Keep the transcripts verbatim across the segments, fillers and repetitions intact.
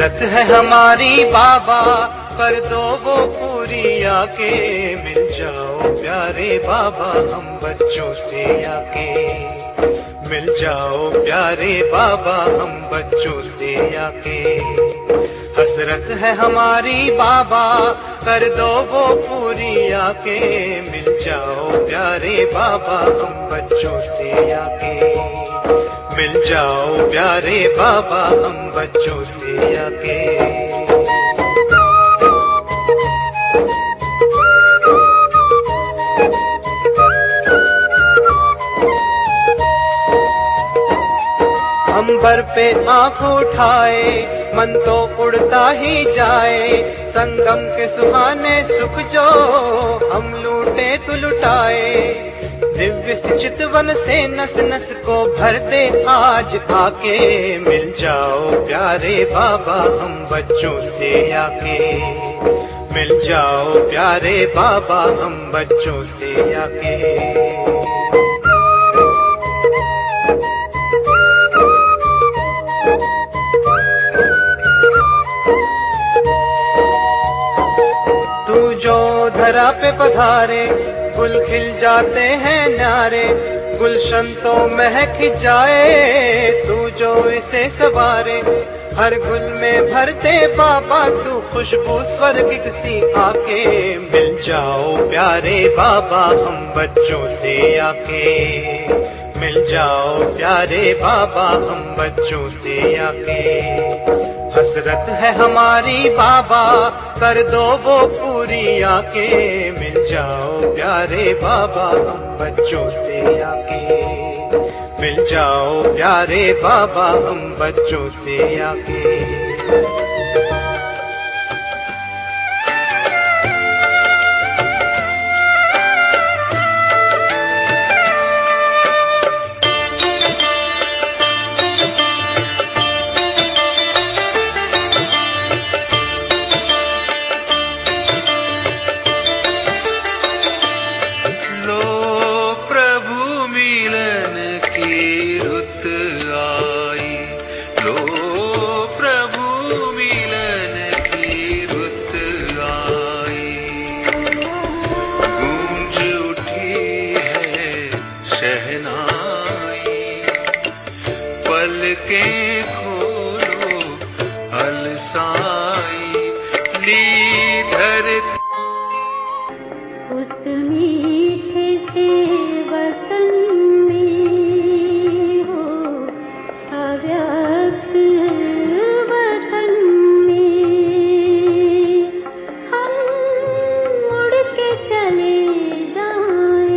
हसरत है हमारी बाबा, कर दो वो पूरी आके। मिल जाओ प्यारे बाबा हम बच्चों से आके। मिल जाओ प्यारे बाबा हम बच्चों से आके। हसरत है हमारी बाबा, कर दो वो पूरी आके। मिल जाओ प्यारे बाबा हम बच्चों से आके। मिल जाओ प्यारे बाबा हम बच्चों से आके। अंबर पे आंख उठाए, मन तो उड़ता ही जाए। संगम के सुहाने सुख जो हम लूटे तो लुटाए। दिव्य चितवन से नस नस को भर दे आज आके। मिल जाओ प्यारे बाबा हम बच्चों से आके। मिल जाओ प्यारे बाबा हम बच्चों से आके। धरा पे पधारे, गुल खिल जाते हैं न्यारे। गुलशन तो महक जाए, तू जो इसे सवारे। हर गुल में भरते बाबा तू खुशबू स्वर्ग सी आके। मिल जाओ प्यारे बाबा हम बच्चों से आके। मिल जाओ प्यारे बाबा हम बच्चों से आके। हसरत है हमारी बाबा, कर दो वो पूरी आके। मिल जाओ प्यारे बाबा हम बच्चों से आके। मिल जाओ प्यारे बाबा हम बच्चों से आके।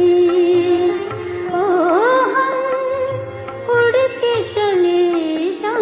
चले जा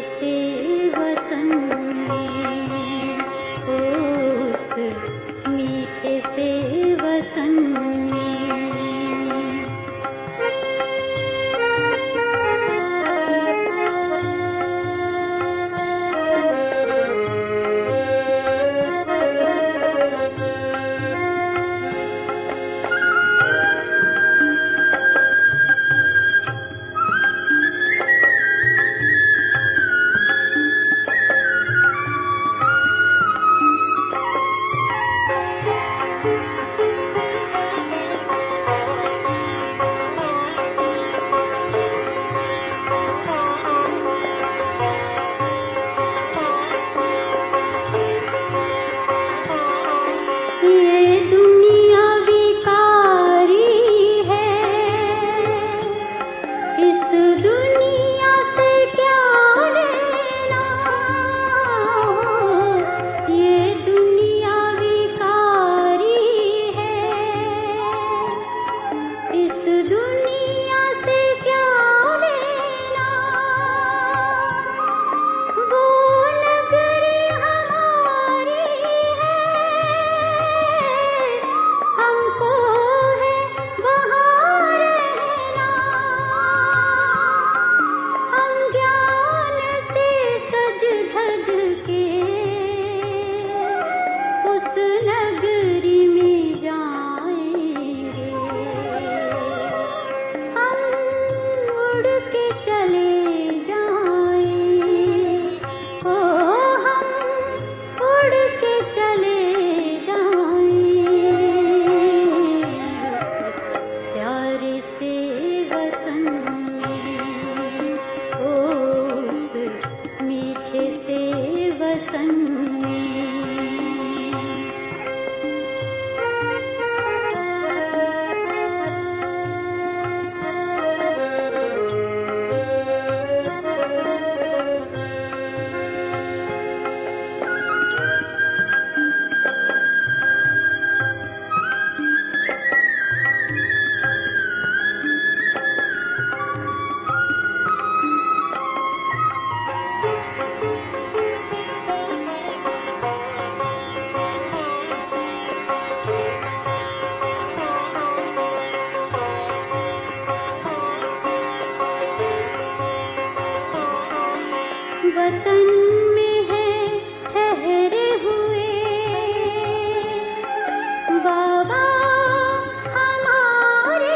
से वतन में, उस मीठे से वतन में। वतन में है ठहरे हुए बाबा हमारे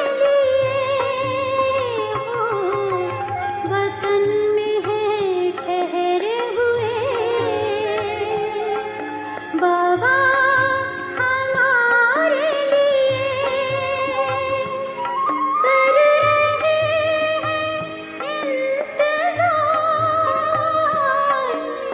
लिए, हो वतन में है ठहरे हुए बाबा हमारे लिए, कर रहे हैं इंतजार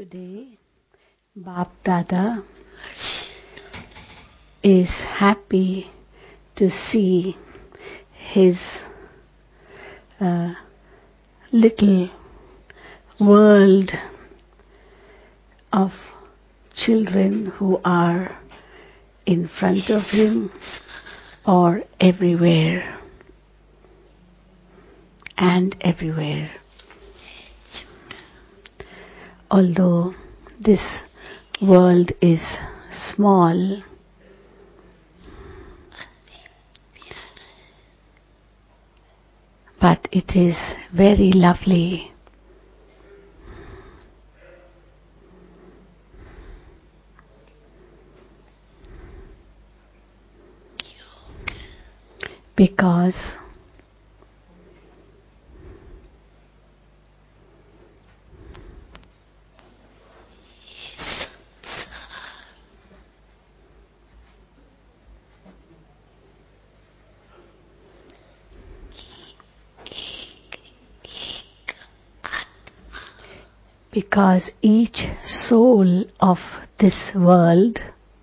Today, Bap Dada is happy to see his uh, little world of children who are in front of him or everywhere and everywhere. Although this world is small, but it is very lovely. Because because each soul of this world,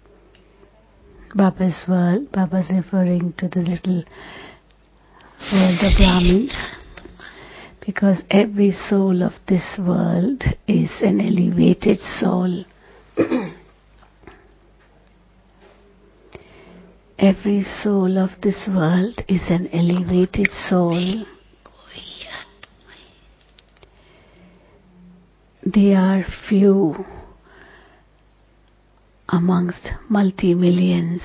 Baba's world, Baba's referring to the little world of Brahmins, because every soul of this world is an elevated soul. Every soul of this world is an elevated soul. They are few amongst multi-millions.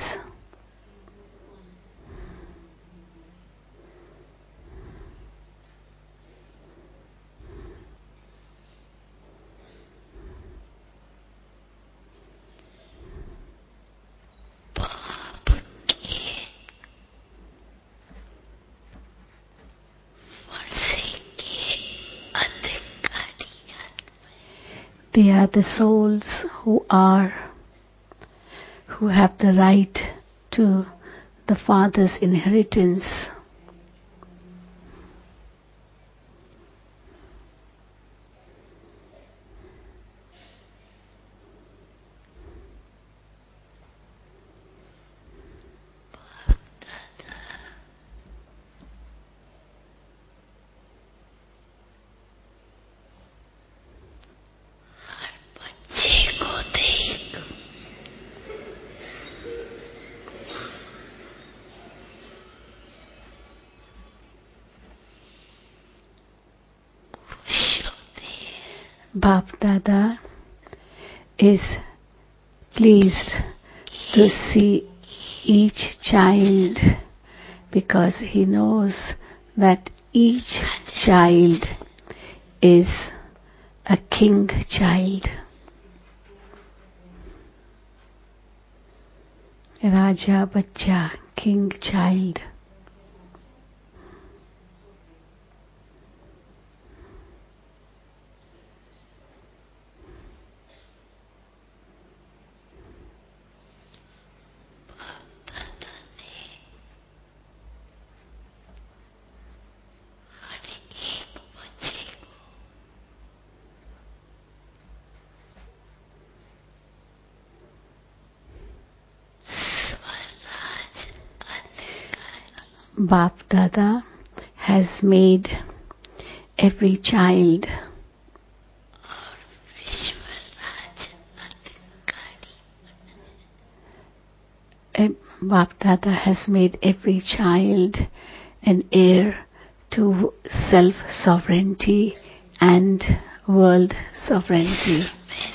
They are the souls who are, who have the right to the Father's inheritance. Bap Dada is pleased to see each child because he knows that each child is a king child. Raja Bachcha, king child. Bap Dada has made every child Bap Dada has made every child an heir to self-sovereignty and world sovereignty.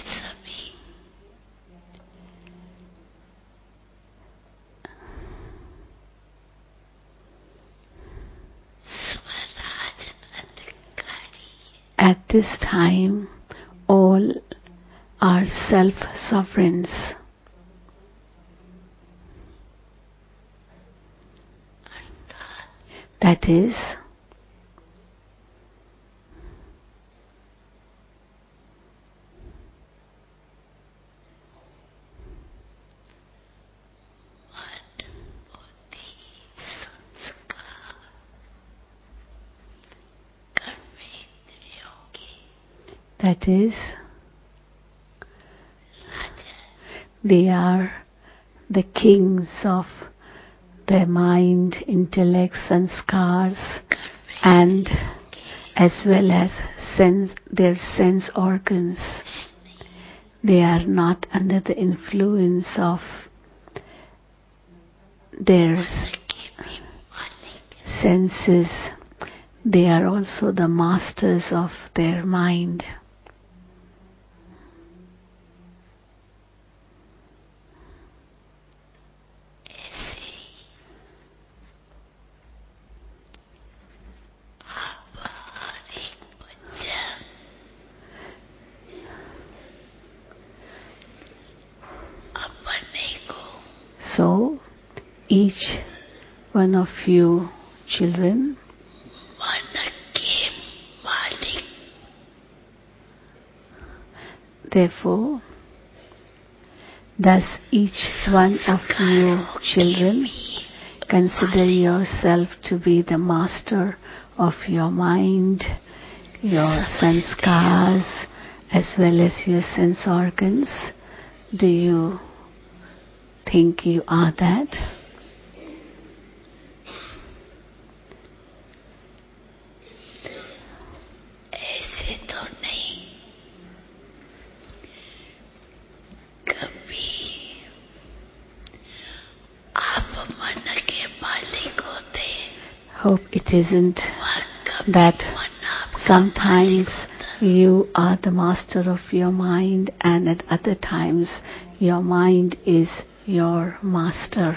At this time, all are self-sovereigns. That is, that is, They are the kings of their mind, intellect, sanskars, and as well as sense, their sense organs. They are not under the influence of their senses. They are also the masters of their mind. So, each one of you children therefore, does each one of you children consider yourself to be the master of your mind, your sanskars, as well as your sense organs? Do you think you are that? Hope it isn't that sometimes you are the master of your mind and at other times your mind is your master.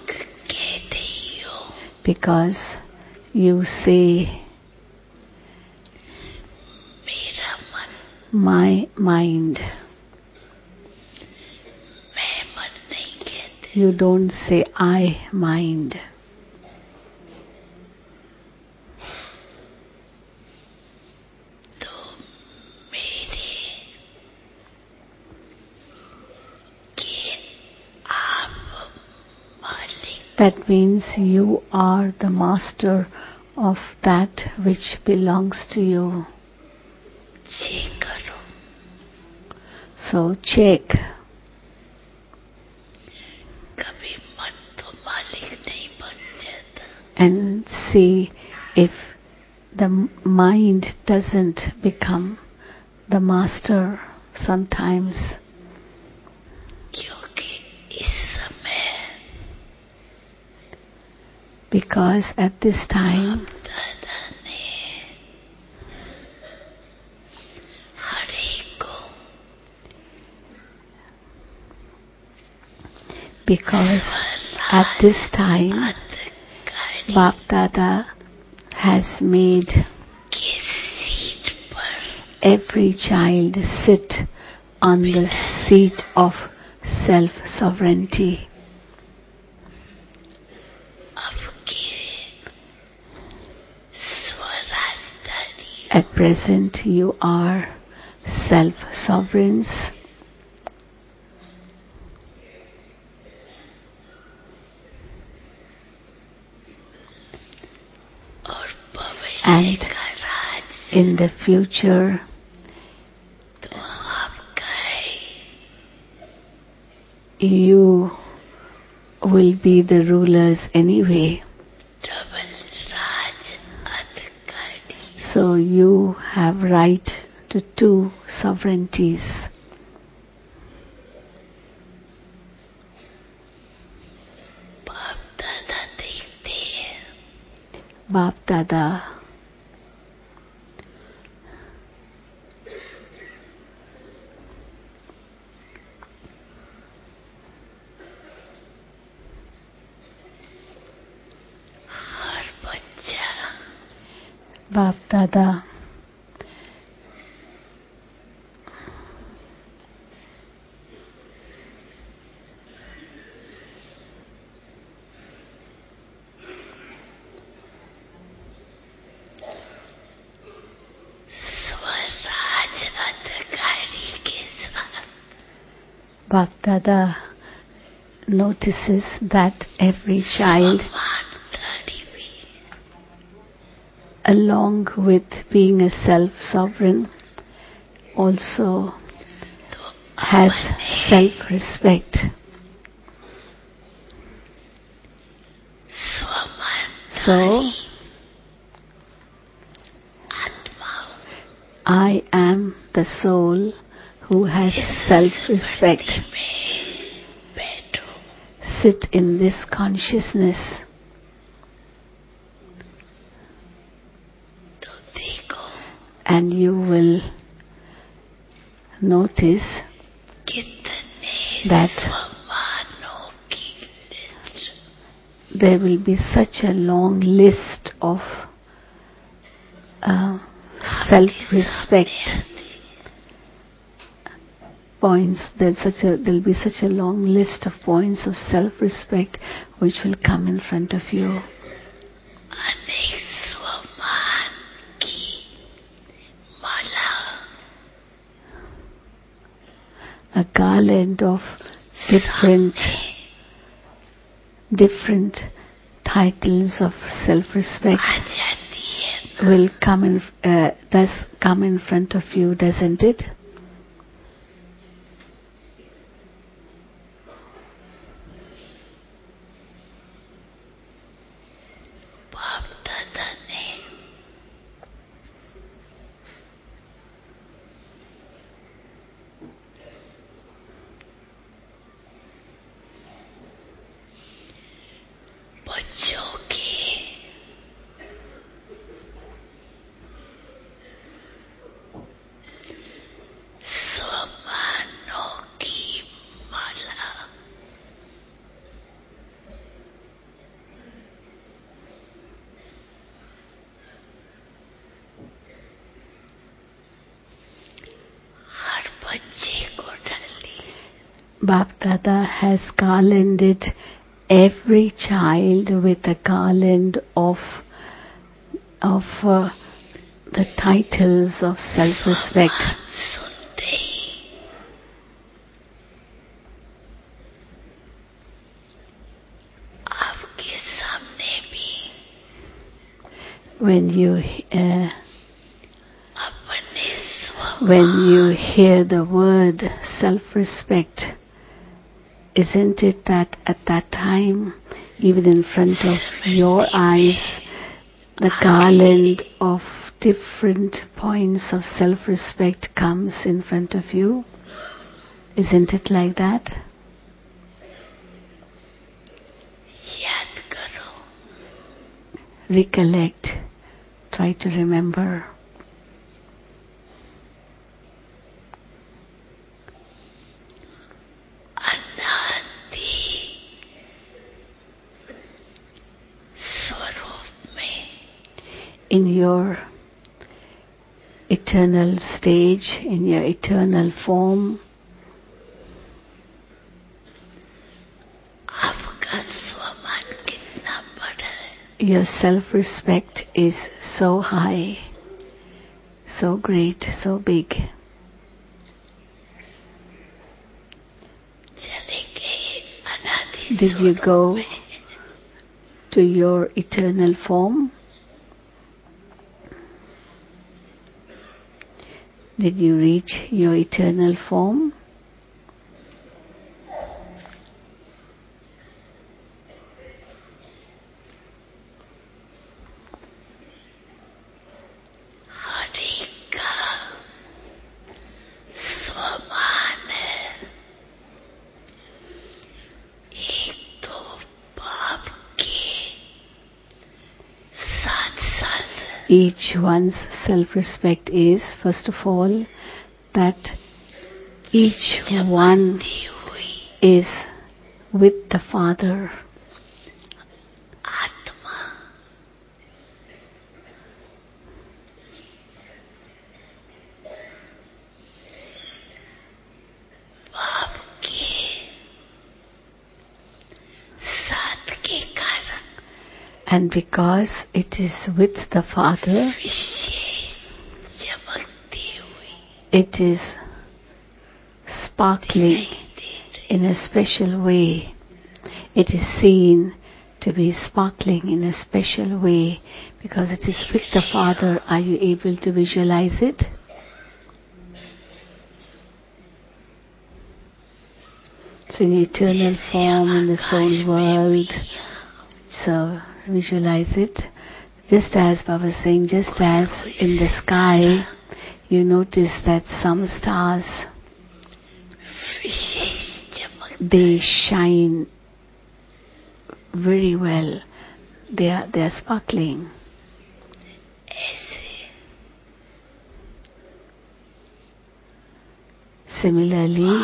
Because you say, my mind. You don't say, I mind. That means you are the master of that which belongs to you. So check. And see if the mind doesn't become the master sometimes. Because at this time because at this time Bap Dada has made every child sit on the seat of self-sovereignty. At present you are self-sovereigns. And in the future you will be the rulers anyway. So you have right to two sovereignties. Bap Dada Bap Dada Bap Dada notices that every child, along with being a self-sovereign, also has self-respect. So, I am the soul who has self-respect. Sit in this consciousness. And you will notice that there will be such a long list of uh, self-respect points. There's such a, there'll be such a long list of points of self-respect which will come in front of you. A garland of different different titles of self-respect will come in, uh, does come in front of you, doesn't it? Bap Dada has garlanded every child with a garland of of uh, the titles of self-respect. When you uh, when you hear the word self-respect, isn't it that at that time, even in front of your eyes, the garland of different points of self-respect comes in front of you? Isn't it like that? Recollect, try to remember. In your eternal stage, in your eternal form, your self-respect is so high, so great, so big. Did you go to your eternal form? Did you reach your eternal form? Each one's self-respect is, first of all, that each one is with the Father. And because it is with the Father, it is sparkling in a special way. It is seen to be sparkling in a special way because it is with the Father. Are you able to visualize it? So in eternal form in the soul world. So visualize it. Just as Baba was saying, just as in the sky, you notice that some stars, they shine very well. They are, they are sparkling. Similarly,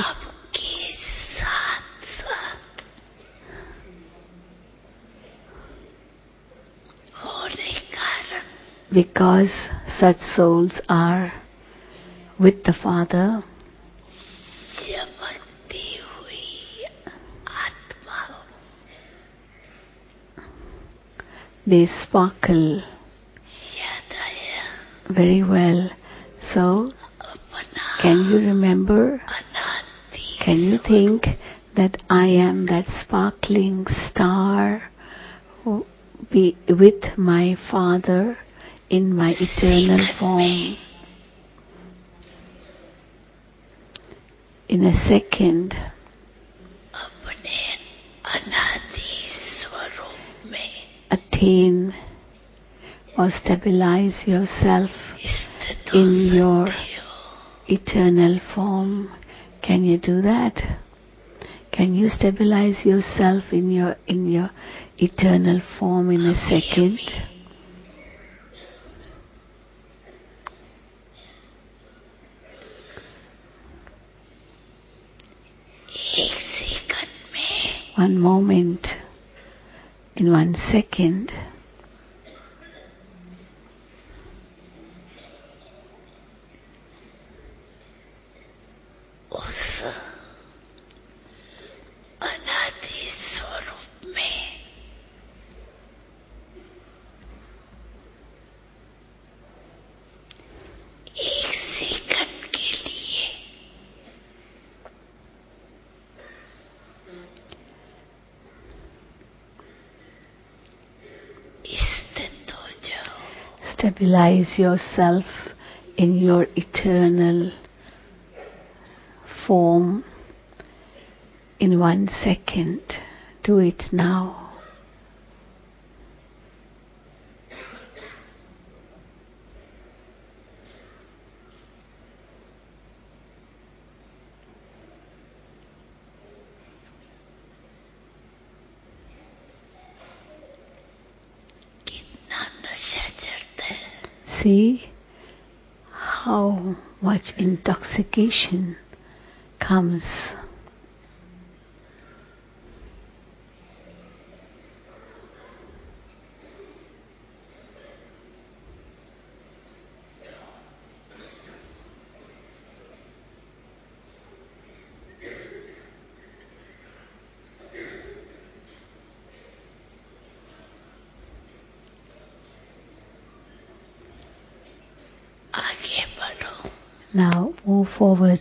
because such souls are with the Father, they sparkle very well. So, can you remember, can you think that I am that sparkling star who be with my Father in my eternal form? In a second, attain or stabilize yourself in your eternal form. Can you do that? Can you stabilize yourself in your in your eternal form in a second? One moment, in one second, stabilize yourself in your eternal form in one second. Do it now. See how much intoxication comes. Now move forward.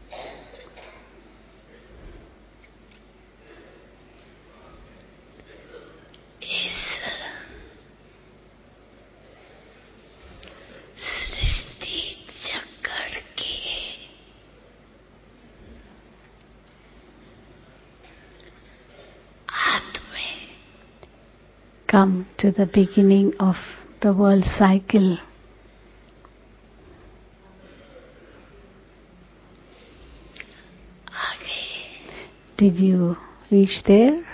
Come to the beginning of the world cycle. Did you reach there?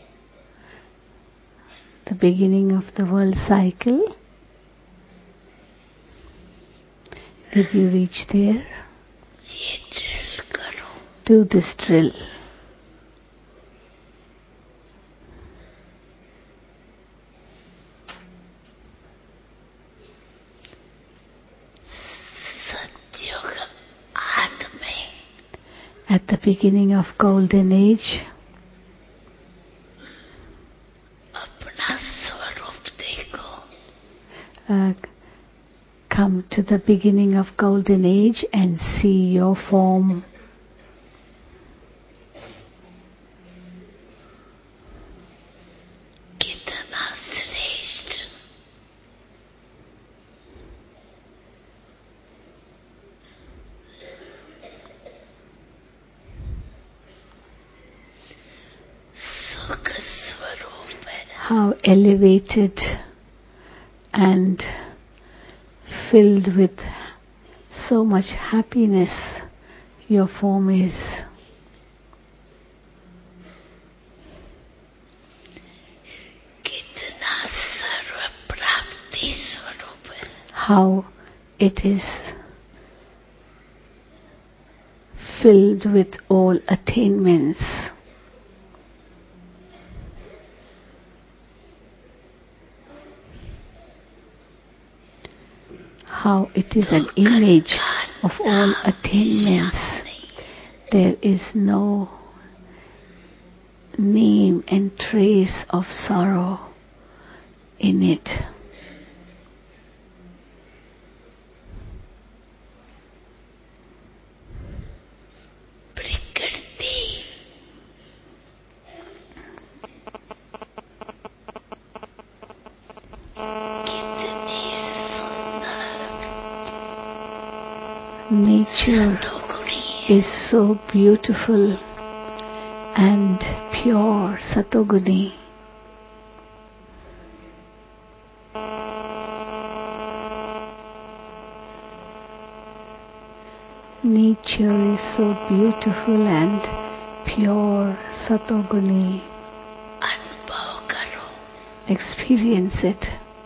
The beginning of the world cycle? Did you reach there? Do this drill. At the beginning of Golden Age, uh, come to the beginning of Golden Age and see your form. how elevated and filled with so much happiness your form is. कितना सर्व प्राप्ति स्वरूप है. How it is filled with all attainments. How it is an image of all attainments. There is no name and trace of sorrow in it. Nature is so beautiful and pure, Satoguni. Nature is so beautiful and pure, Satoguni. Experience it.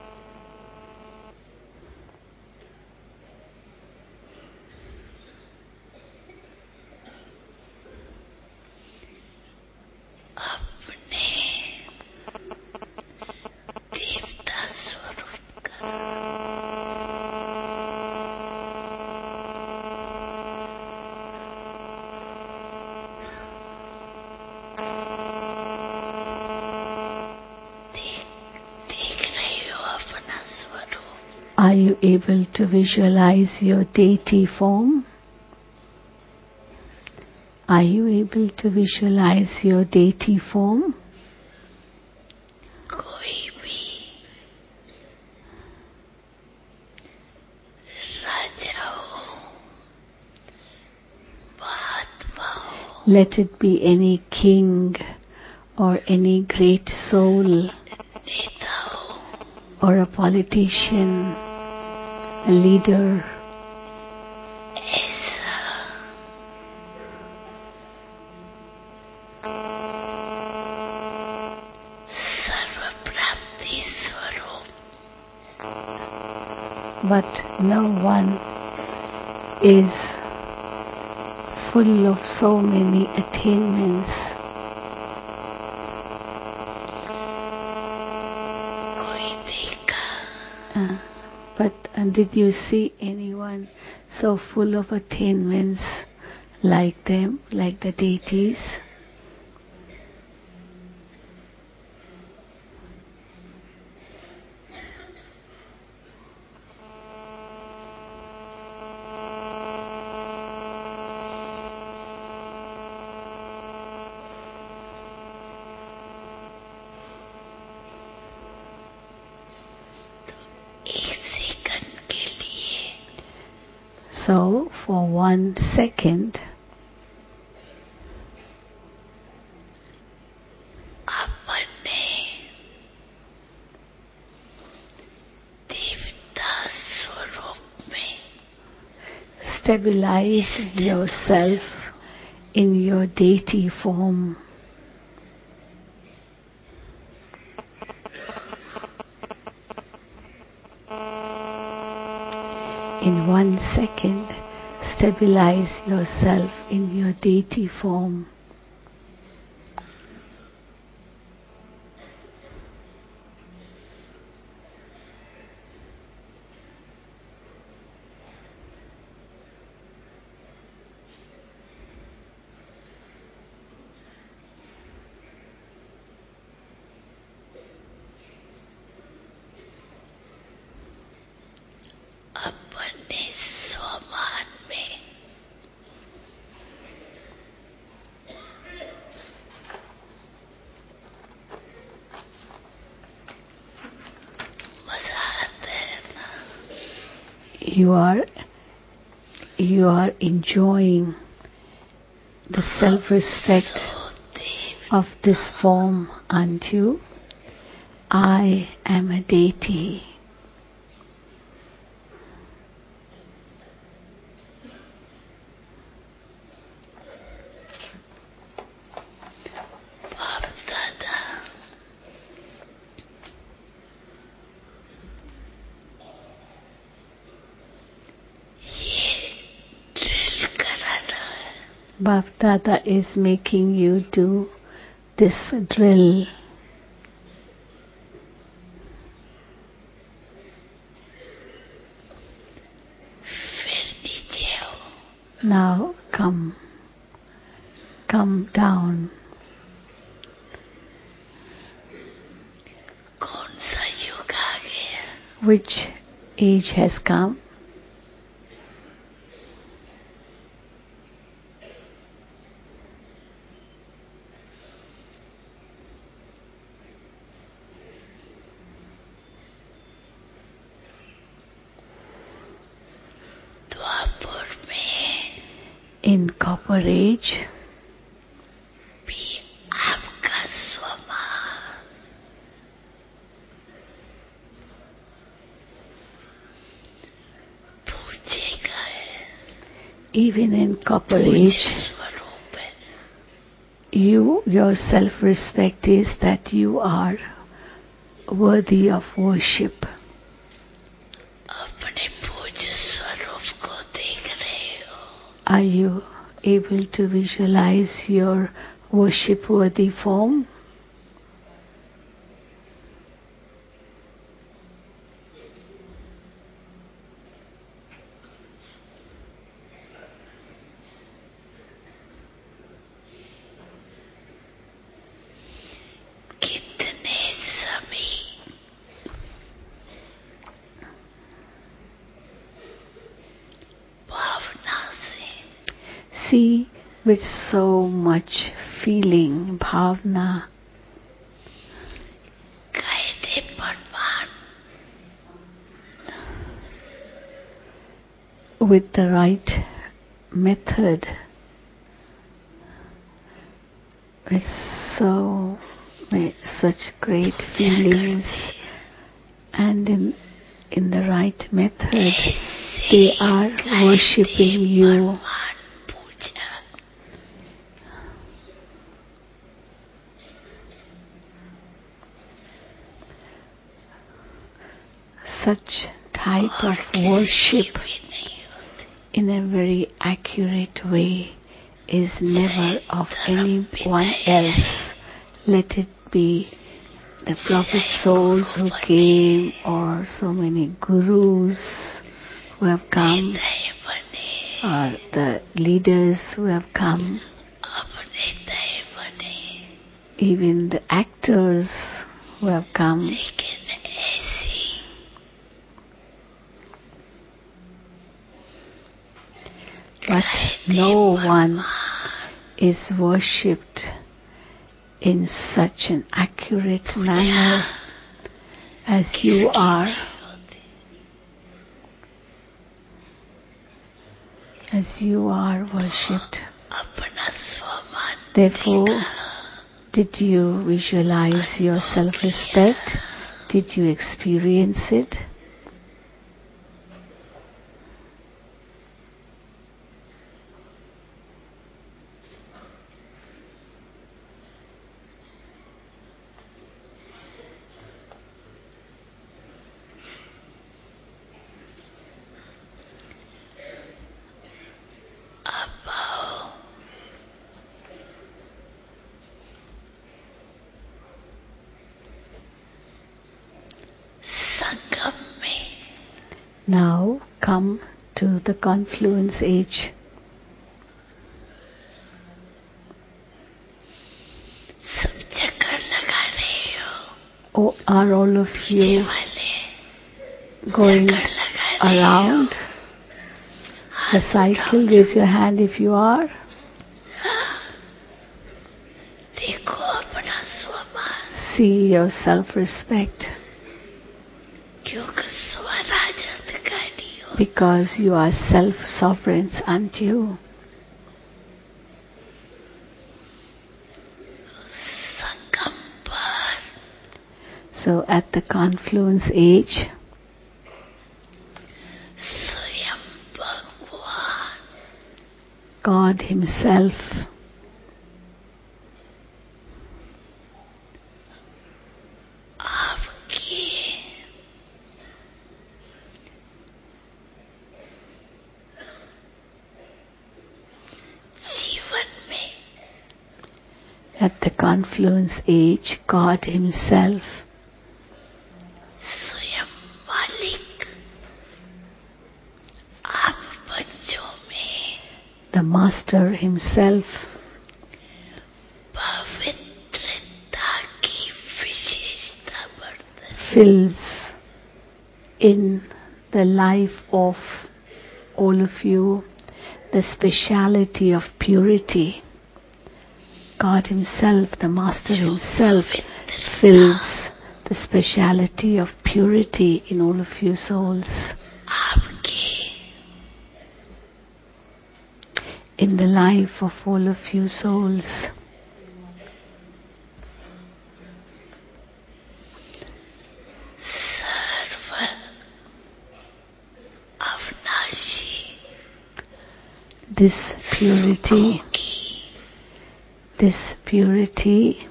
Are you able to visualize your deity form? Are you able to visualize your deity form? कोई भी राजा हो, महात्मा हो, Let it be any king or any great soul नेता हो, or a politician, a leader. ऐसा सर्व प्राप्ति स्वरूप. But no one is full of so many attainments. कोई देखा Uh, but uh, did you see anyone so full of attainments like them, like the deities? एक second के लिए So, for one second, अपने देवता स्वरूप में stabilize yourself in your deity form. In one second, stabilize yourself in your deity form. अपने स्वमान में मजा आता है ना. You are you are enjoying the self-respect so Dev of this form, aren't you? I am a deity. बाप दादा ये drill करा रहा है. Bap Dada is making you do this drill. फिर नीचे आओ. Now come, come down. कौन सा युग आ गया? Which age has come? द्वापर में In Copper Age, भी आपका स्वमान पूजेगा है. even in Copper पूज्य Age, स्वरूप है. you, your self-respect is that you are worthy of worship. अपने पूज्य स्वरूप को देख रहे हो. Are you able to visualize your worship-worthy form? कितने सभी भावना से See with so much feeling, bhavna, कायदे Parman with the right method, with so with such great feelings, and in in the right method, they are worshipping you. Parman Puja. Such type और of किसी worship भी नहीं होती. in a very accurate way is never of anyone else. Let it be the prophet souls who came, or so many gurus who have come, दय बने or the leaders who have come, अपने दय बने. even the actors who have come. लेकिन ऐसी But no one is worshipped in such an accurate manner as you are, as you are worshipped. अपना स्वमान Therefore, did you visualize your self-respect? Did you experience it? अब आओ. संगम में Now come to the confluence age. सब चक्कर लगा रहे हो. Oh, are all of पीछे you वाले going चक्कर लगा रहे हो. around the cycle? Raise your hand if you are. देखो अपना स्वमान. See your self-respect, क्योंकि स्वराज अधिकारी हो. because you are self-sovereigns, aren't you? संगम पर So at the confluence age, स्वयं भगवान God Himself आपके जीवन में at the confluence age, God Himself स्वयं मालिक आप बच्चों में the Master Himself पवित्रता की विशेषता बढ़ता है fills in the life of all of you the speciality of purity. God Himself, the Master Himself, fills the speciality of purity in all of you souls. आपके In the life of all of you souls. सर्व अविनाशी This purity, की this purity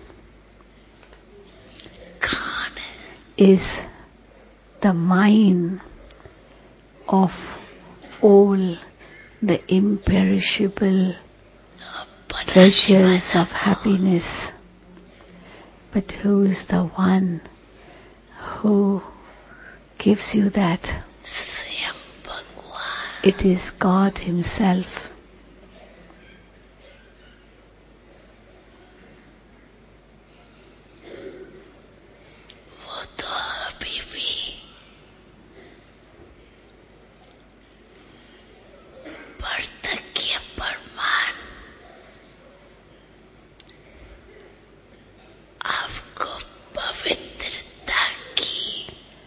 Khan is the mine of all the imperishable treasures of happiness. But who is the one who gives you that? स्वयं भगवान It is God Himself. वो तो अभी भी वार्धक्य प्रमाण आपको पवित्रता की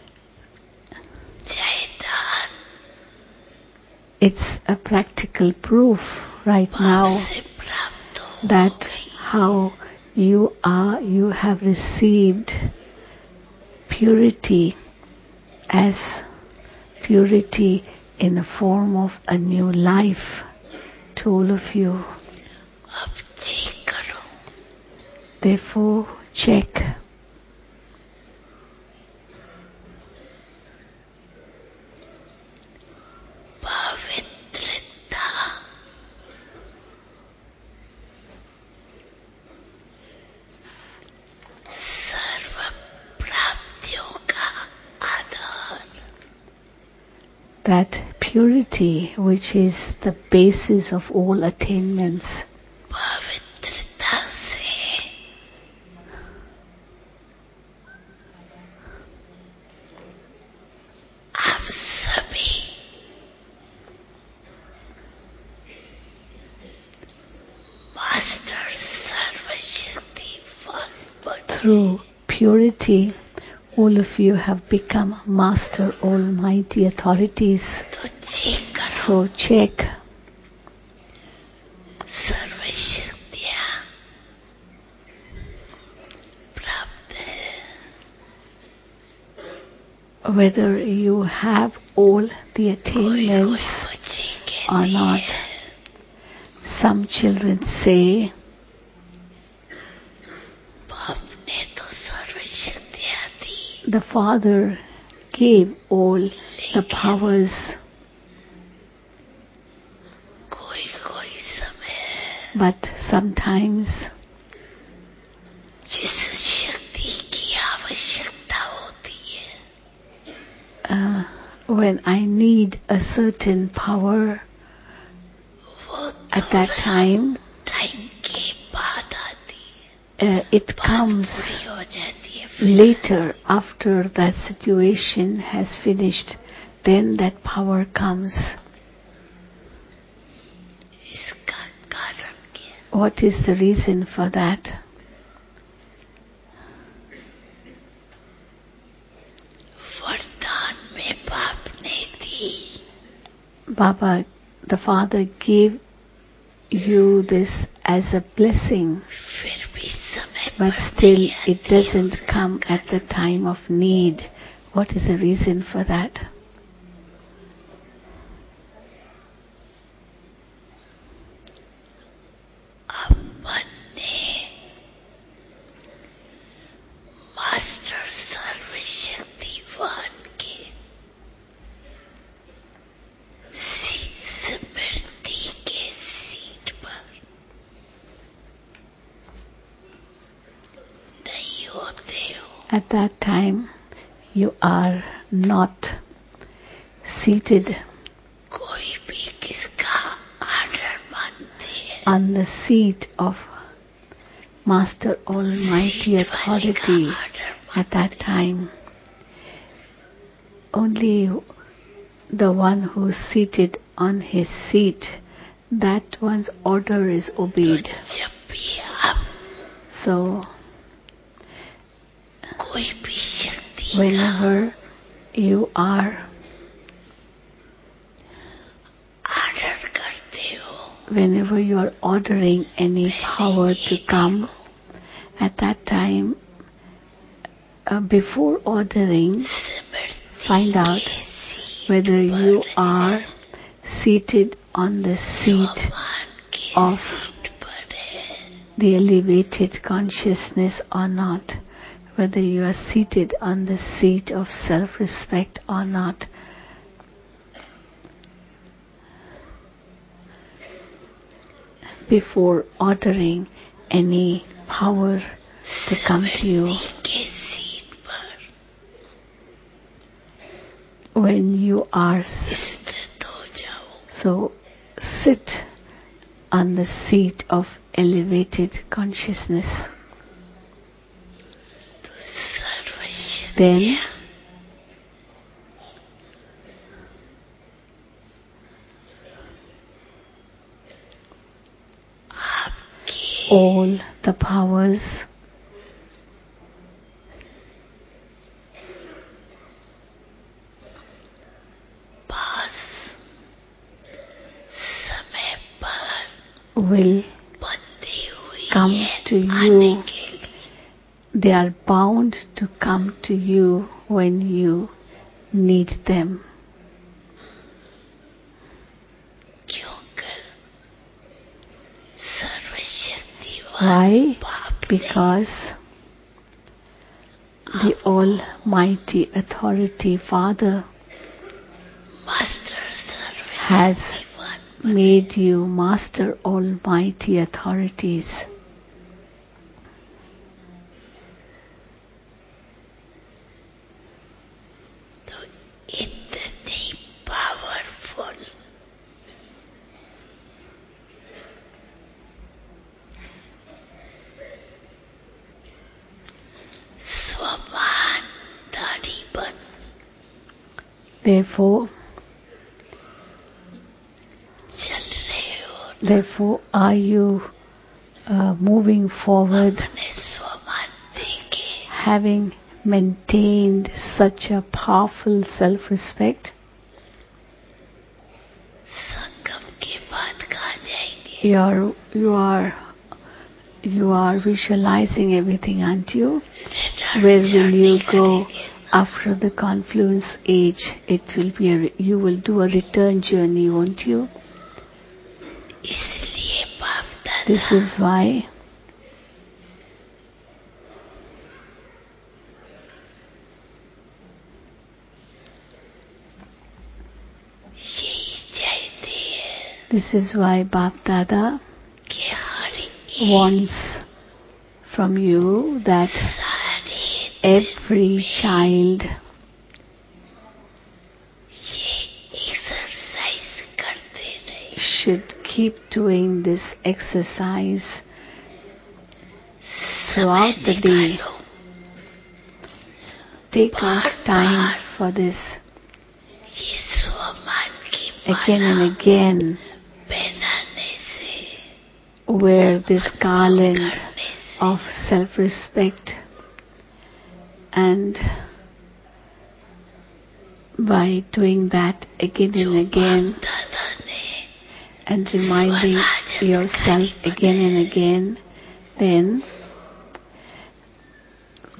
जायदाद It's a practical proof right now से प्राप्त हो that गई how you are, you have received purity as purity in the form of a new life to all of you. अब चेक करो Therefore, check. पवित्रता सर्व प्राप्तियों का आधार That purity, which is the basis of all attainments, पवित्रता से आप सभी master सर्वशक्तिवान बन through purity, all of you have become master almighty authorities. तो चेक करो So check सर्वशक्तियाँ प्राप्त है whether you have all the कोई attainments कोई बच्चे or कहते not. हैं Some children say, बाप ने तो सर्वशक्तियाँ दी the Father gave all the powers, कोई कोई समय but sometimes जिस शक्ति की आवश्यकता होती है uh, when I need a certain power, वो at that थोड़ा time टाइम के बाद आती है uh, it बात comes पूरी हो जाती है फिर later after that situation has finished, then that power comes. इसका कारण क्या है? What is the reason for that? वरदान में बाप ने दी Baba, the Father gave you this as a blessing, फिर भी समय but still it doesn't come at the time of need. What is the reason for that? अपन ने master सर्वशक्तिवान के स्मृति के सीट पर नहीं होते हो. At that time, you are not seated कोई भी किसका आदर मानते हैं. on the seat of Master Almighty Authority. At that time, only the one who is seated on his seat, that one's order is obeyed. जब भी आप So, कोई भी शक्ति का whenever you are आदर करते हो, whenever you are ordering any power to come, at that time, uh, before ordering, स्मृति find out के सीट whether you पर are seated on the seat स्वमान के of सीट पर है. the elevated consciousness or not, whether you are seated on the seat of self-respect or not. Before ordering any power to come to you, स्मृति के seat पर when you are स्थित हो जाओ. so sit on the seat of elevated consciousness. तो सर्वशक्ति Then आपके all the powers पास समय पर will बंधी हुई come है to आने you. के लिए. They are bound to come to you when you need them. क्योंकि सर्वशक्तिवान Why? बाप ने Because the Almighty Authority Father master has सर्वशक्तिवान made you Master Almighty Authorities. तो इतनी पावरफुल स्वमान दाढ़ी बन Therefore, चल रहे हो. therefore, are you uh, moving forward, अपने स्वमान देके having maintained such a powerful self-respect? संगम के बाद कहाँ जाएंगे. You are, you are, you are visualizing everything, aren't you? Return Where will you journey go करेंगे. after the confluence age? It will be a, you will do a return journey, won't you? इसलिए बाप This दादा is why यही चाहते हैं this is why Bap Dada कि हर एक wants from you that सारे every child ये एक्सरसाइज करते रहे. should keep doing this exercise throughout the day. निकालो. Take out time for this ये स्वमान की again माला and again. पहनाने से Wear this garland करने से of self-respect, and by doing that again and again बाप दादा ने and reminding yourself again and again, then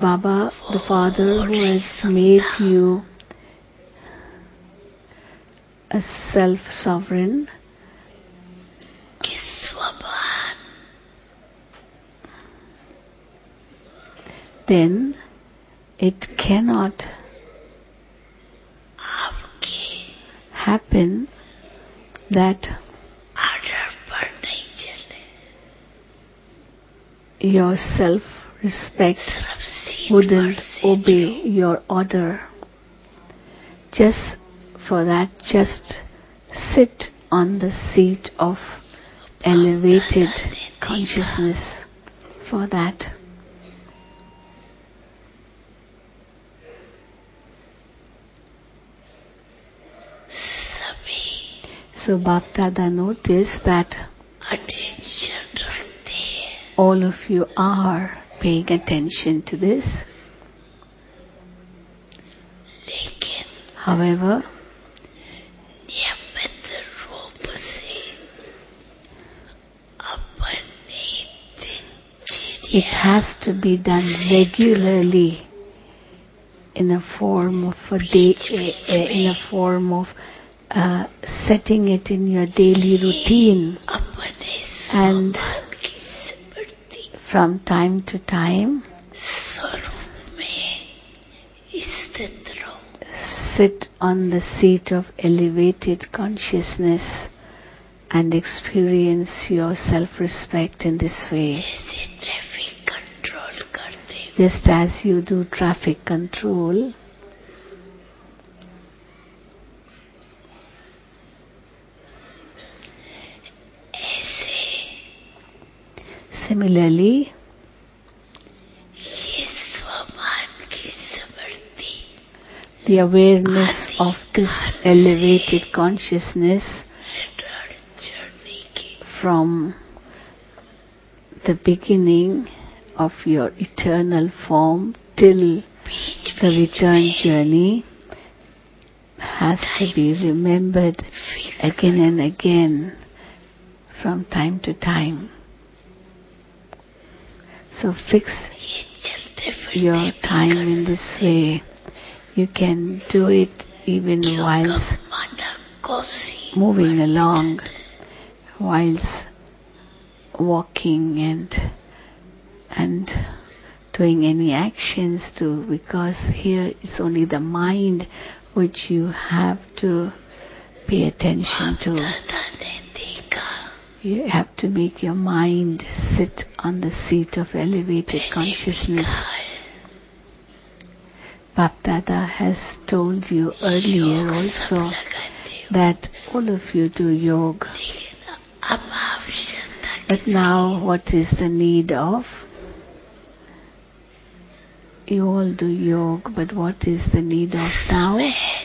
Baba, the Father who has made you a self-sovereign, कि स्वभान then it cannot आपके happen that order पर नहीं चले, your self-respect सिर्फ सीट wouldn't पर से obey your order. Just for that, just sit on the seat of elevated consciousness for that. सभी So Bhaktada noticed that attention रखते हैं, all of you are paying attention to this. लेकिन However, नियमित रूप से अपनी it दिनचर्या has to be done regularly in a form of a day, in a form of uh, setting it in your daily routine, अपने and स्वभान की स्मृति from time to time स्वरूप में स्थित रहो, sit on the seat of elevated consciousness and experience your self-respect in this way. जैसे traffic control करते हो, Just as you do traffic control, ऐसे similarly, ये स्वभान की स्मृति the awareness of this elevated consciousness return journey की from the beginning of your eternal form till बीच the बीच return में journey has to be remembered fix again and again from time to time. So fix ये चलते फिरते your भी time कर in this way. You can do it even क्यों whilst कब माना कोसी moving पर along, जाता है। whilst walking and and doing any actions too, because here it's only the mind which you have to pay attention to. दादा ने देखा You have to make your mind sit on the seat of elevated consciousness. देखा है, Bapdada has told you earlier योग सब also लगाते हो, that all of you do yoga. लेकिन अब आवश्यकता But now what is the need of? You all do yoga, but what is the need of now?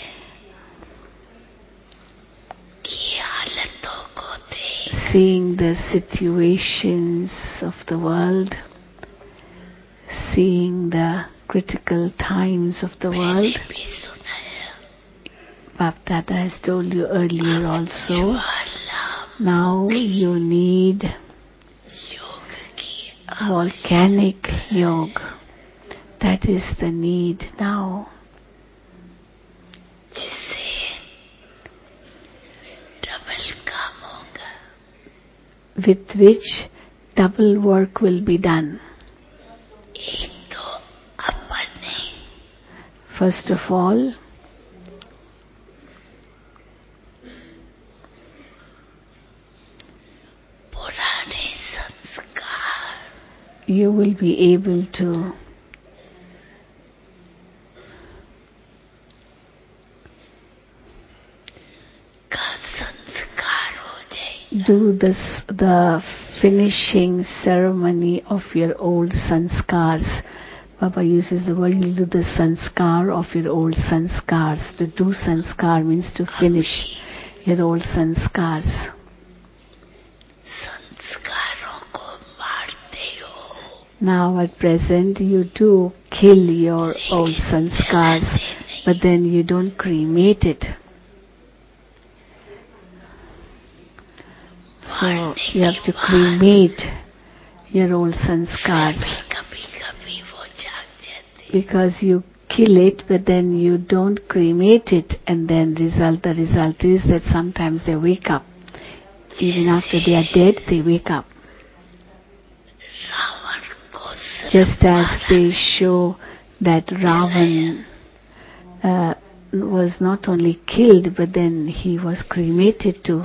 की हालतों को देख Seeing the situations of the world, seeing the critical times of the world. मैंने भी सुनाया, Bapdada has told you earlier also. Jwala Now you need योग की volcanic yoga. That is the need now, जिससे double काम होगा। with which double work will be done. एक तो अपने First of all, पुराने संस्कार you will be able to का संस्कार हो जाए, do this, the finishing ceremony of your old sanskars. Baba uses the word, you do the sanskar of your old sanskars. To do sanskar means to finish your old sanskars. संस्कारों को मारते हो, Now at present you do kill your old sanskars, but then you don't cremate it. So you have to cremate your old sanskars. कभी कभी वो जाग जाते because you kill it, but then you don't cremate it, and then result the result is that sometimes they wake up. Even after they are dead, they wake up. Just as they show that Ravan uh, was not only killed, but then he was cremated too.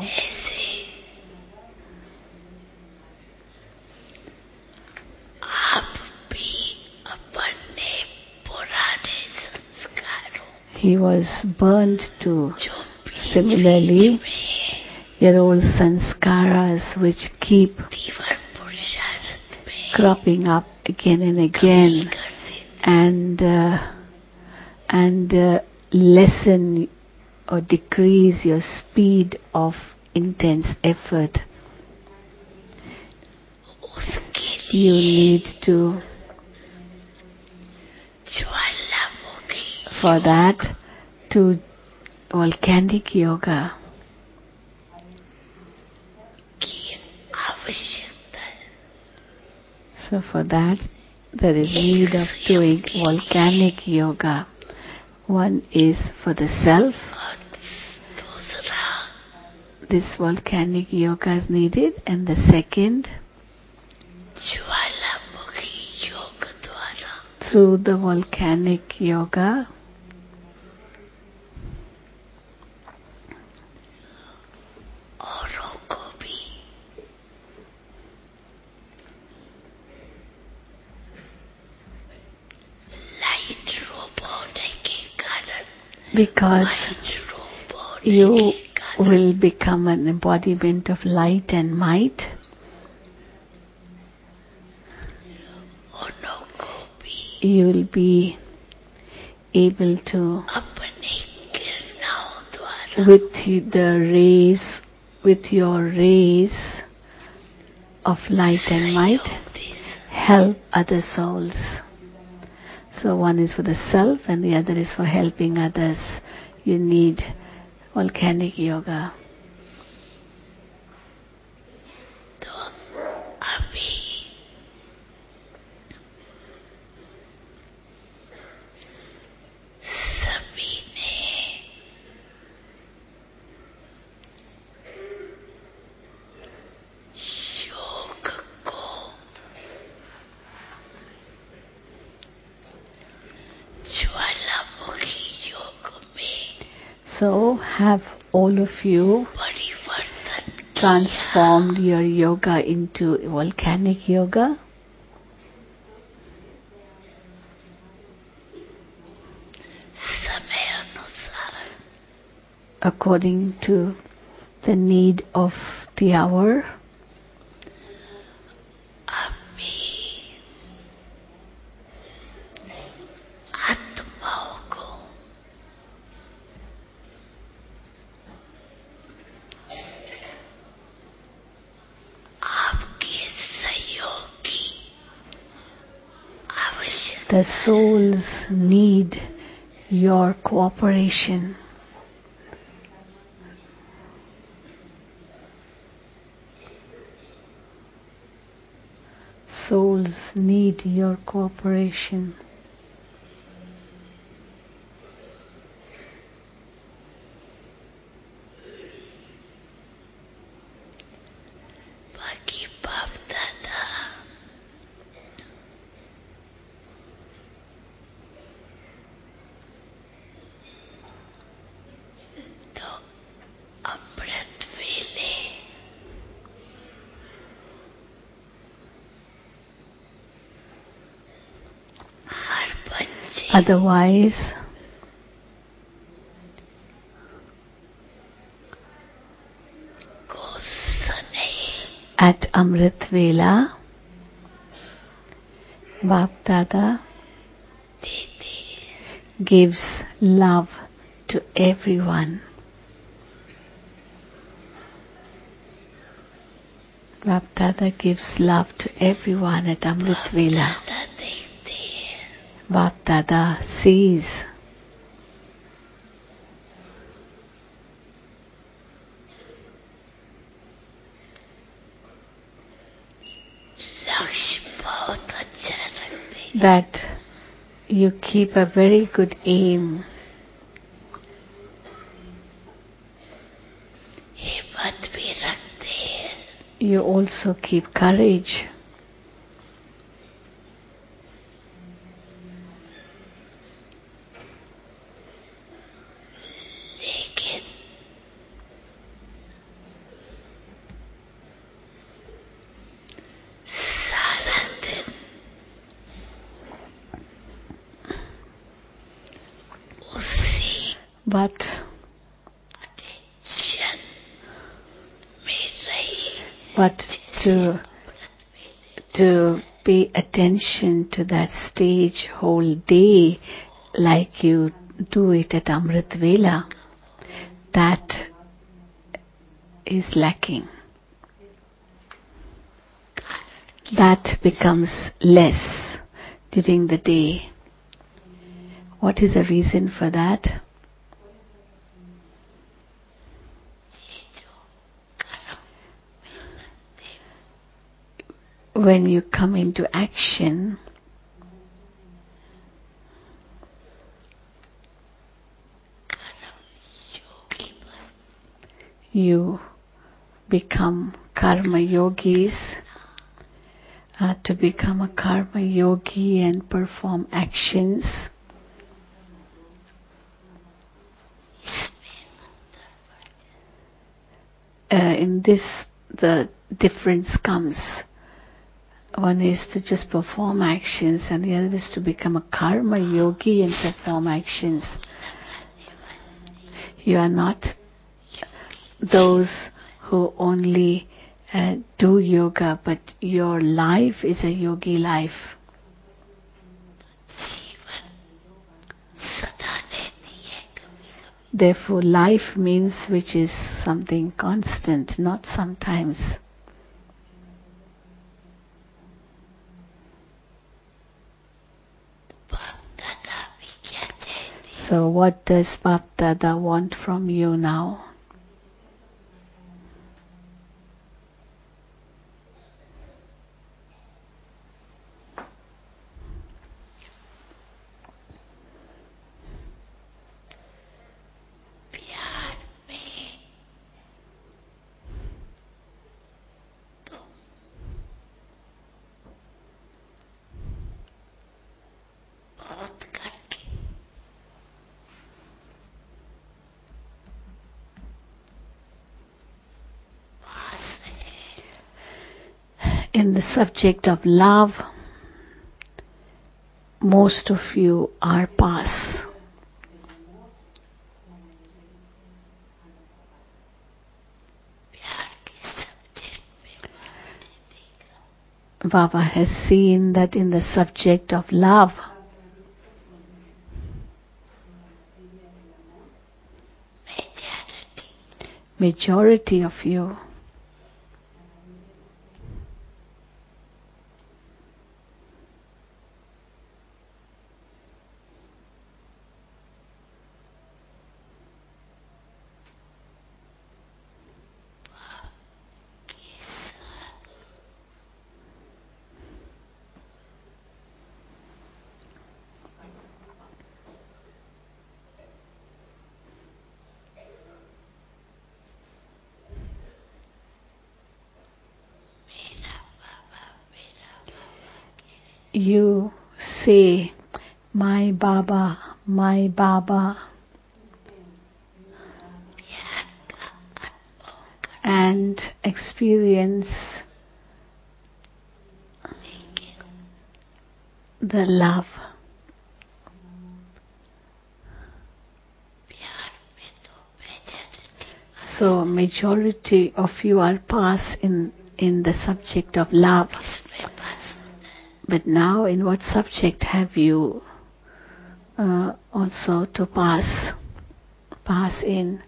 He was burned too. Similarly, your old sanskaras which keep cropping up again and again and uh, and uh, lessen or decrease your speed of intense effort. You need to, for that, to volcanic yoga. So for that, there is need of doing volcanic yoga. One is for the self. This volcanic yoga is needed, and the second, through the volcanic yoga, because you will become an embodiment of light and might. You will be able to, with the rays, with your rays of light and might, help other souls. So one is for the self and the other is for helping others. You need volcanic yoga. So have all of you transformed your yoga into volcanic yoga? According to the need of the hour. The souls need your cooperation. Souls need your cooperation. Otherwise, at Amrit Vela, Bap Dada gives love to everyone. Bap Dada gives love to everyone at Amrit Vela. Bap Dada sees. That you keep a very good aim. हिम्मत भी रखते हैं, You also keep courage. लेकिन सारा दिन उसी But tension में रही, but to to pay attention to that stage whole day like you do it at Amrit Vela, that is lacking. That becomes less during the day. What is the reason for that? ये जो When you come into action, योगी पर you become karma yogis. Uh, to become a karma yogi and perform actions, uh, in this the difference comes. One is to just perform actions and the other is to become a karma yogi and perform actions. You are not those who only uh, do yoga, but your life is a yogi life. जीवन सदा रहती है, कभी कभी Therefore, life means which is something constant, not sometimes. बाप दादा भी क्या चाहते, So what does Bap Dada want from you now? प्यार में तुम बहुत करके पास है, In the subject of love, most of you are pass. प्यार के सब्जेक्ट में आपने देखा, Baba has seen that in the subject of love, majority majority of you के साथ मेरा बाबा मेरा बाबा you say, my Baba, my Baba, प्यार का अनुभव कर, and experience लेकिन the love. प्यार में तो majority So majority of you are pass in, in the subject of love. इसमें बस But now in what subject have you uh, also to pass, pass in?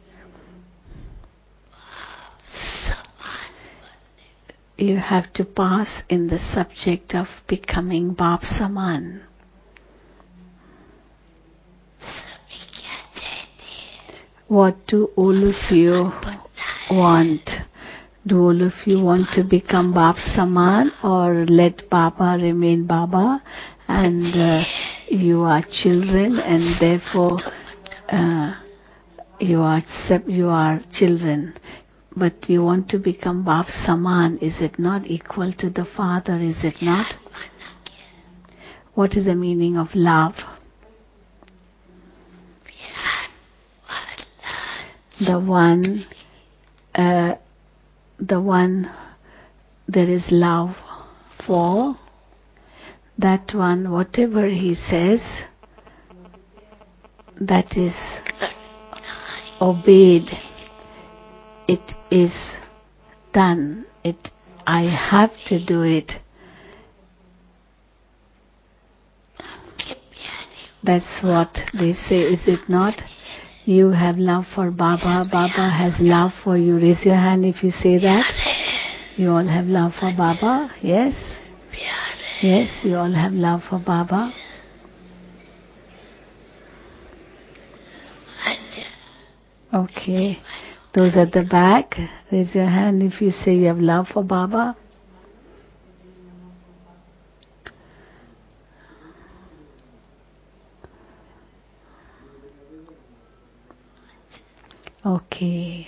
समान बनने, You have to pass in the subject of becoming Bap Saman. सभी क्या चाहते हैं, What do all of you want? Do all of you want to become Bap Saman or let Baba remain Baba and uh, you are children, and therefore uh, you are you are children. But you want to become Bap Saman, is it not? Equal to the Father, is it not? What is the meaning of love? The one, uh, the one there is love for, that one, whatever he says, that is obeyed. It is done. It, I have to do it. That's what they say, is it not? You have love for Baba. Baba has love for you. Raise your hand if you say that. You all have love for Baba. Yes? Yes, you all have love for Baba. Okay. Those at the back, raise your hand if you say you have love for Baba. Okay.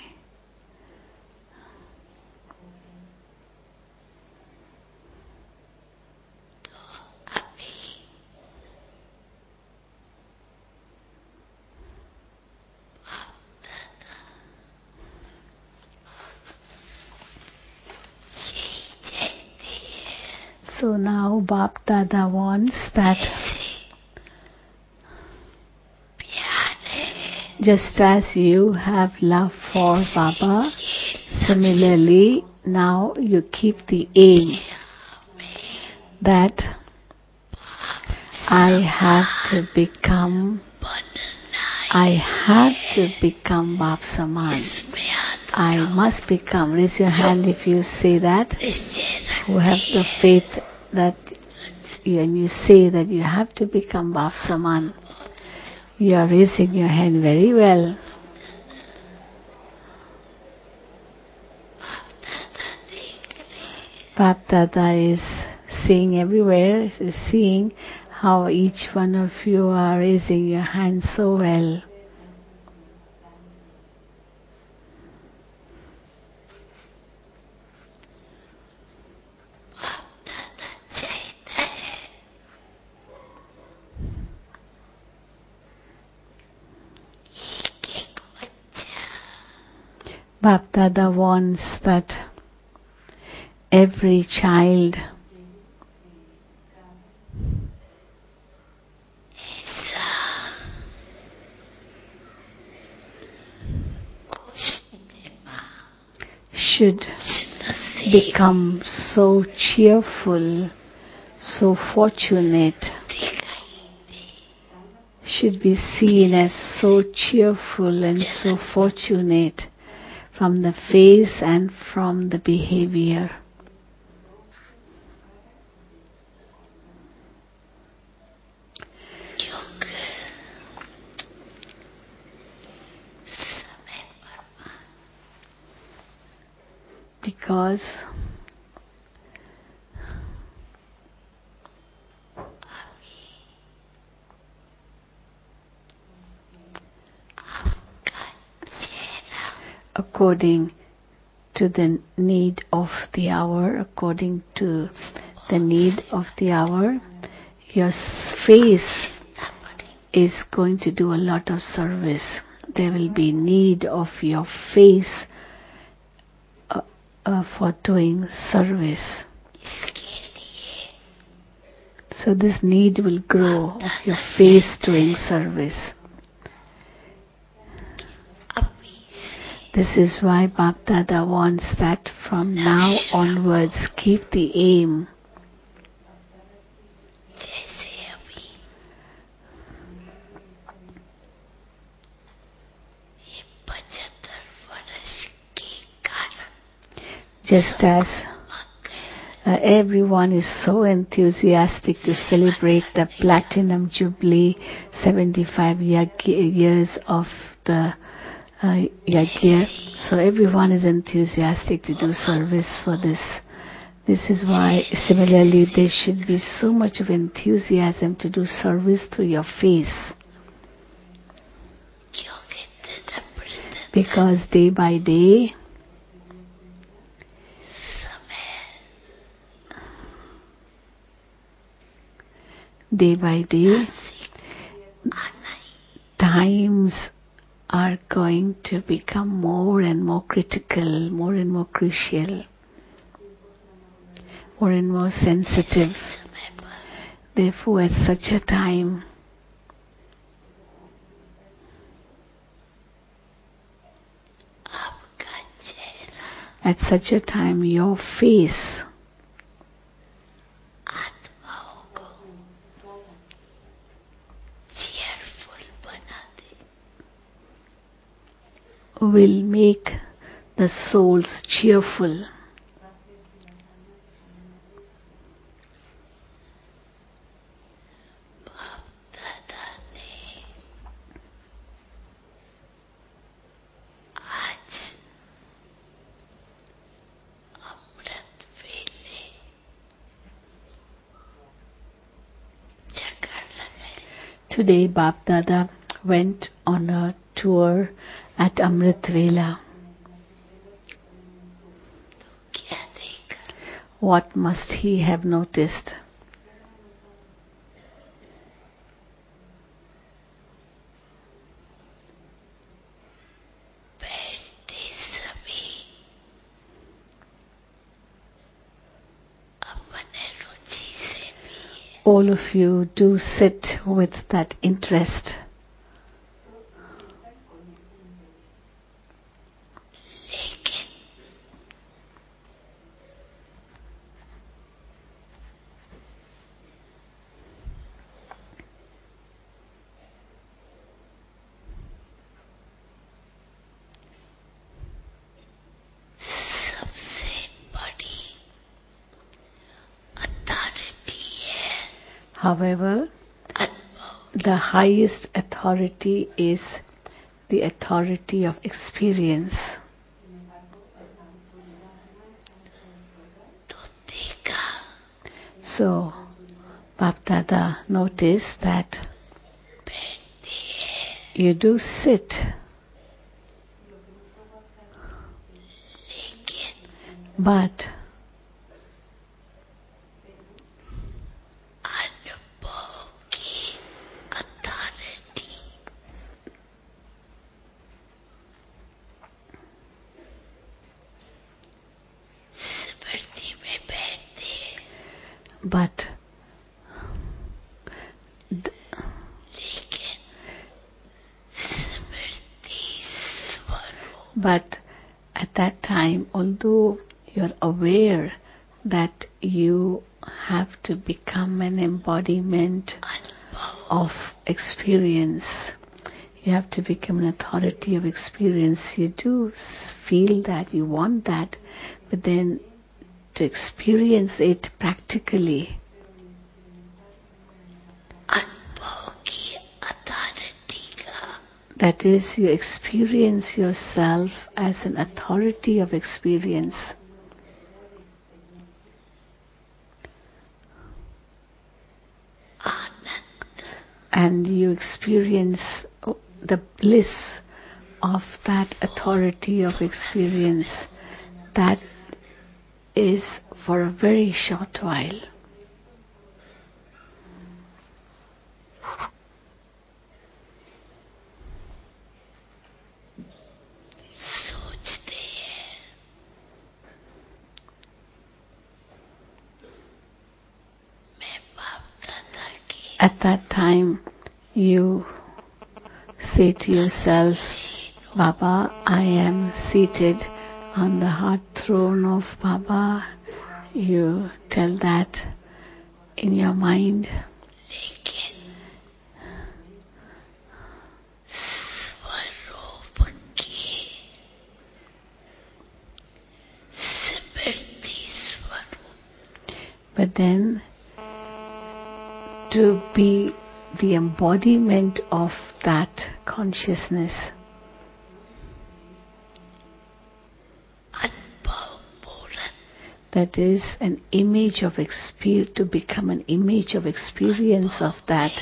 So now Bap Dada wants that just as you have love for Baba, similarly now you keep the aim that I have to become, I have to become Bap Saman. I must become. Raise your hand if you say that, who have the faith that when you say that you have to become Bap Saman. You are raising your hand very well. Bap Dada is seeing everywhere, is seeing how each one of you are raising your hand so well. Bap Dada wants that every child should become so cheerful, so fortunate, should be seen as so cheerful and so fortunate from the face and from the behavior. Because according to the need of the hour, according to the need of the hour, your face is going to do a lot of service. There will be need of your face uh, uh, for doing service. So this need will grow of your face doing service. This is why Bap Dada wants that from now onwards, keep the aim. Just as uh, everyone is so enthusiastic to celebrate the Platinum Jubilee, seventy-five years of the Uh, Yagya. So everyone is enthusiastic to do service for this This is why similarly there should be so much of enthusiasm to do service through your face. क्योंकि दिन प्रतिदिन Because day by day, समय day by day, आना ही times are going to become more and more critical, more and more crucial, more and more sensitive. समय पर Therefore, at such a time, आपका चेहरा at such a time, your face आत्माओं को cheerful बना दे will make the souls cheerful. दादा ने आज अमृत वेले चक्कर लगाए Today, Bap Dada went on a tour at Amrit Vela. क्या देखा What must he have noticed? बैठते सभी अपने रुचि से पिए All of you do sit with that interest, लेकिन सबसे बड़ी अथॉरिटी है however, अनुभव the highest authority is the authority of experience. तो देखा So, Bap Dada noticed that बैठते हैं you do sit, लेकिन but अनुभव की अथॉरिटी स्मृति में बैठते हैं but लेकिन स्मृति स्वरूप But at that time, although you're aware that you have to become an embodiment अनुभव of experience, you have to become an authority of experience, you do s- feel that, you want that, but then to experience it practically, अनुभव की authority का that is, you experience yourself as an authority of experience. Anand And you experience the bliss of that authority of experience, that is for a very short while. सोचते हैं मैं बाप दादा की At that time, you say to yourself, Baba, I am seated on the heart throne of Baba. You tell that in your mind, लेकिन स्वरूप की स्मृति स्वरूप but then to be the embodiment of that consciousness, अनुभव पूर्ण that is an image of experience, to become an image of experience of that.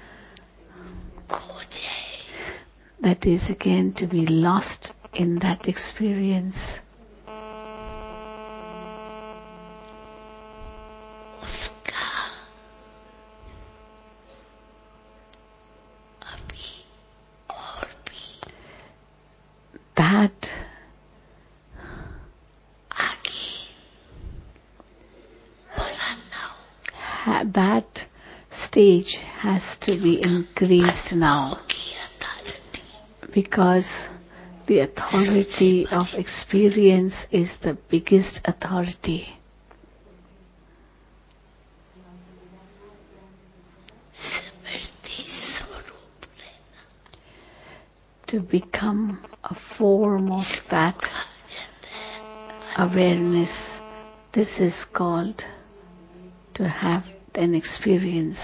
That is again to be lost in that experience. That that stage has to be increased now, because the authority of experience is the biggest authority. To become a form of that awareness, this is called to have an experience.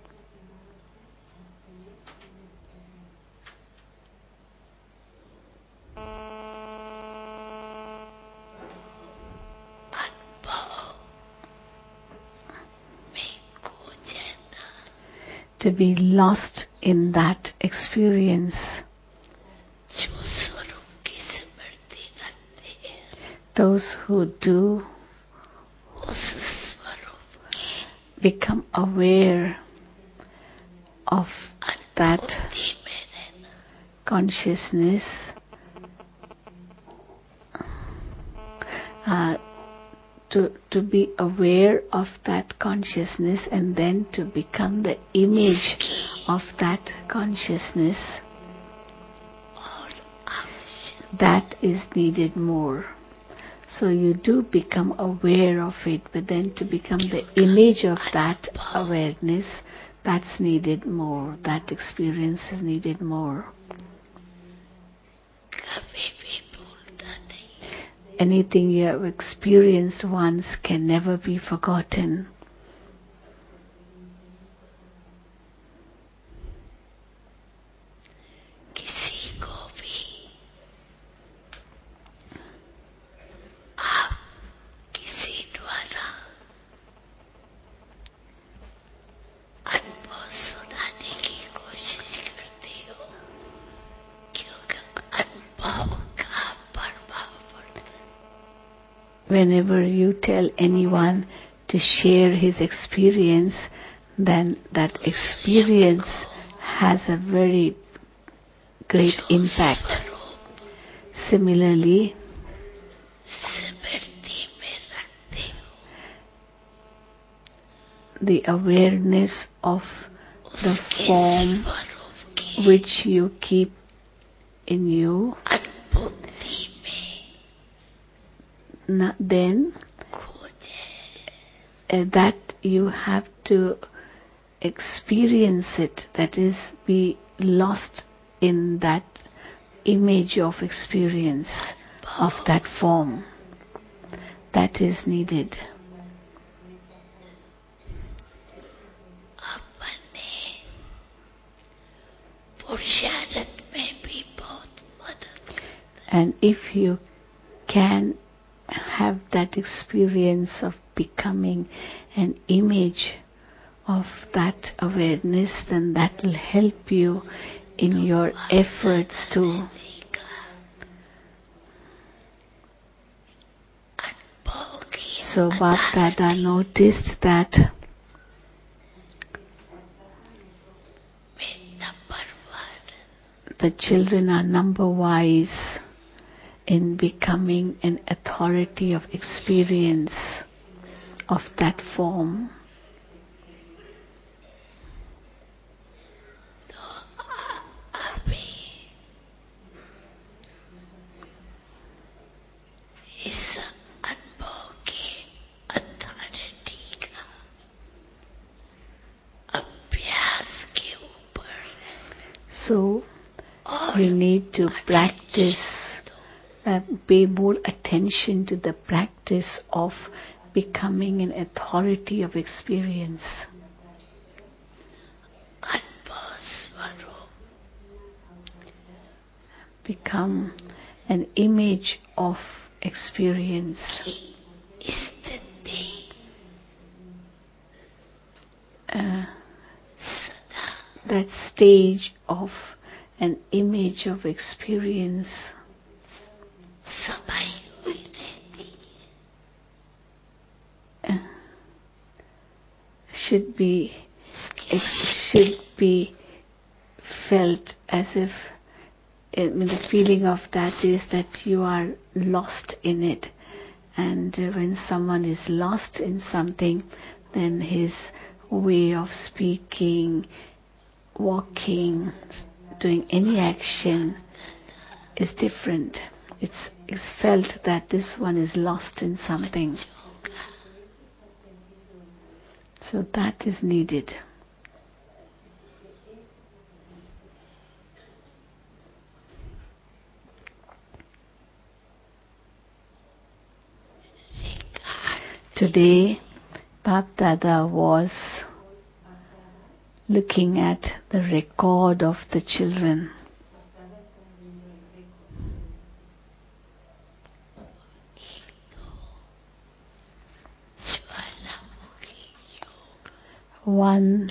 To be lost in that experience. Those who do become aware of that consciousness, uh, to, to be aware of that consciousness and then to become the image of that consciousness, that is needed more. So you do become aware of it, but then to become the image of that awareness, that's needed more. That experience is needed more. Anything you have experienced once can never be forgotten. Whenever you tell anyone to share his experience, then that experience has a very great impact. Similarly, the awareness of the form which you keep in you, then uh, that you have to experience it, that is, be lost in that image of experience of that form. That is needed. And if you can have that experience of becoming an image of that awareness, then that will help you in your efforts to so Bhakti noticed that the children are number-wise in becoming an authority of experience of that form. So we need to practice, uh, pay more attention to the practice of becoming an authority of experience. Become an image of experience. stage of an image of experience समाई हुई रहती uh, should be it should be felt as if I mean, the feeling of that is that you are lost in it, and uh, when someone is lost in something, then his way of speaking, walking, doing any action is different. It's, it's felt that this one is lost in something. So that is needed. Today, Bap Dada was looking at the record of the children. One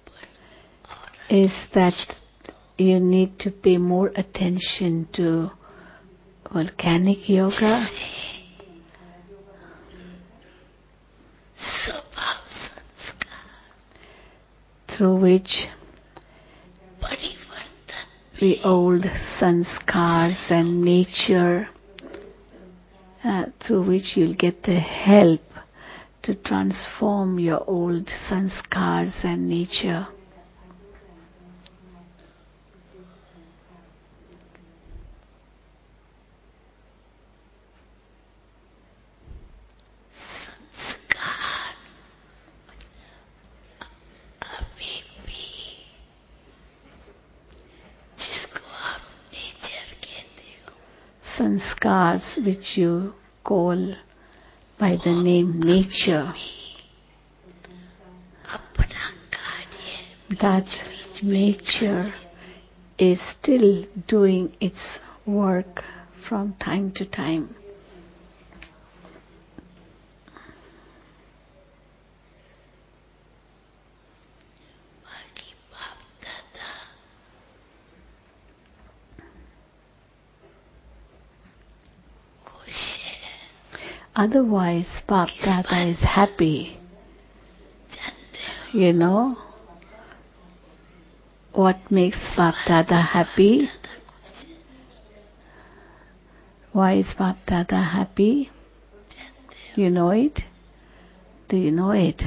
is that you need to pay more attention to volcanic yoga, through which the old sanskars and nature, uh, through which you'll get the help to transform your old sanskars and nature. Sanskars, which you call by the name nature, that nature is still doing its work from time to time. Otherwise, Bap Dada is happy. You know what makes Bap Dada happy? Why is Bap Dada happy? You know it? Do you know it?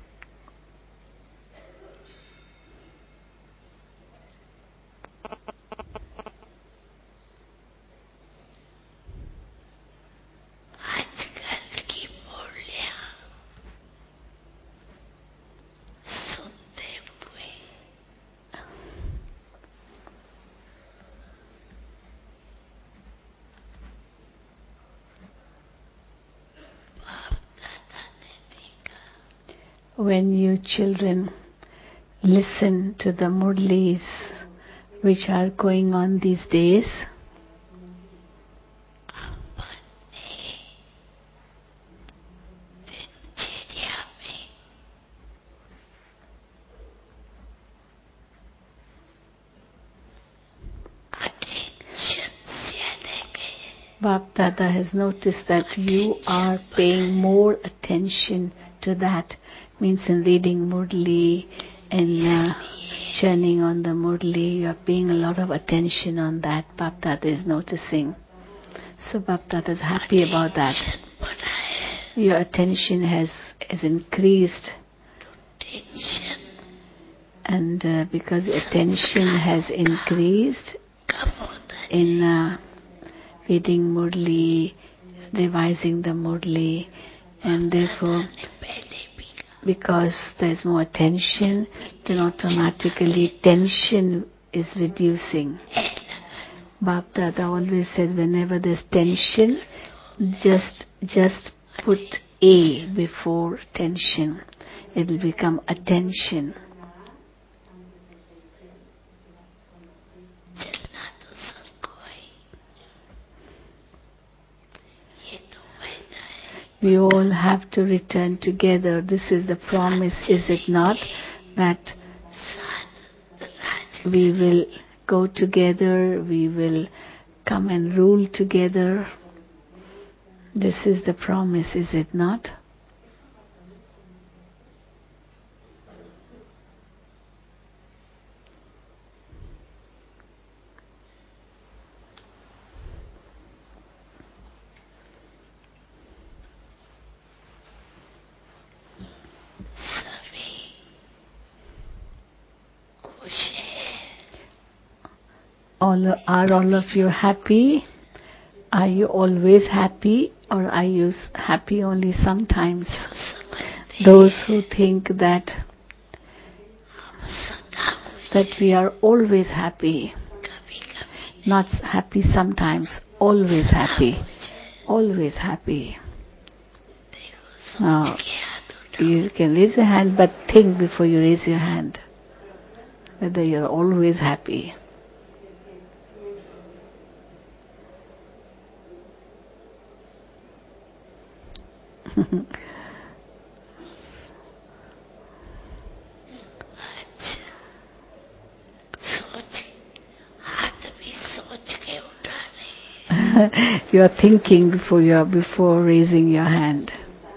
When you children listen to the murlis which are going on these days, Bap Dada has noticed that you are paying more attention to that. Means in reading Murli and uh, churning on the Murli, you are paying a lot of attention on that. Bap Dada is noticing. So Bap Dada is happy about that. Your attention has, has increased. And uh, because attention has increased in uh, reading Murli, revising the Murli, and therefore because there's more attention, then automatically tension is reducing. Bap Dada always says whenever there's tension, just just put A before tension. It will become attention. We all have to return together. This is the promise, is it not? That we will go together, we will come and rule together. This is the promise, is it not? All, are all of you happy? Are you always happy, or are you happy only sometimes? Those who think that that we are always happy, not happy sometimes, always happy, always happy. Now, you can raise your hand, but think before you raise your hand whether you're always happy. You are thinking before you are before raising your hand.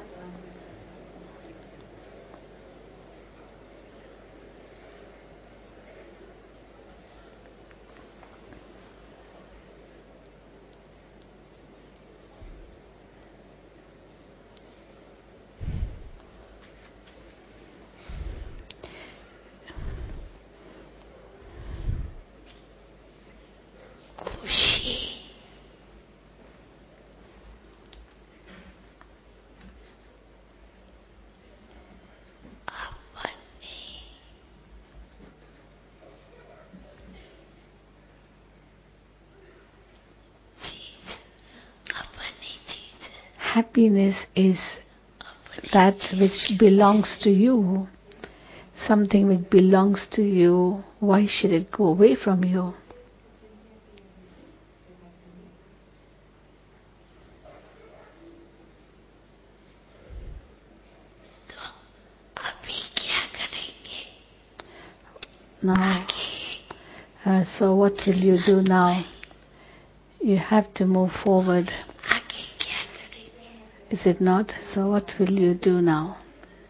Happiness is that which belongs to you. Something which belongs to you, why should it go away from you? Now, uh, so what will you do now? You have to move forward. Is it not? So what will you do now?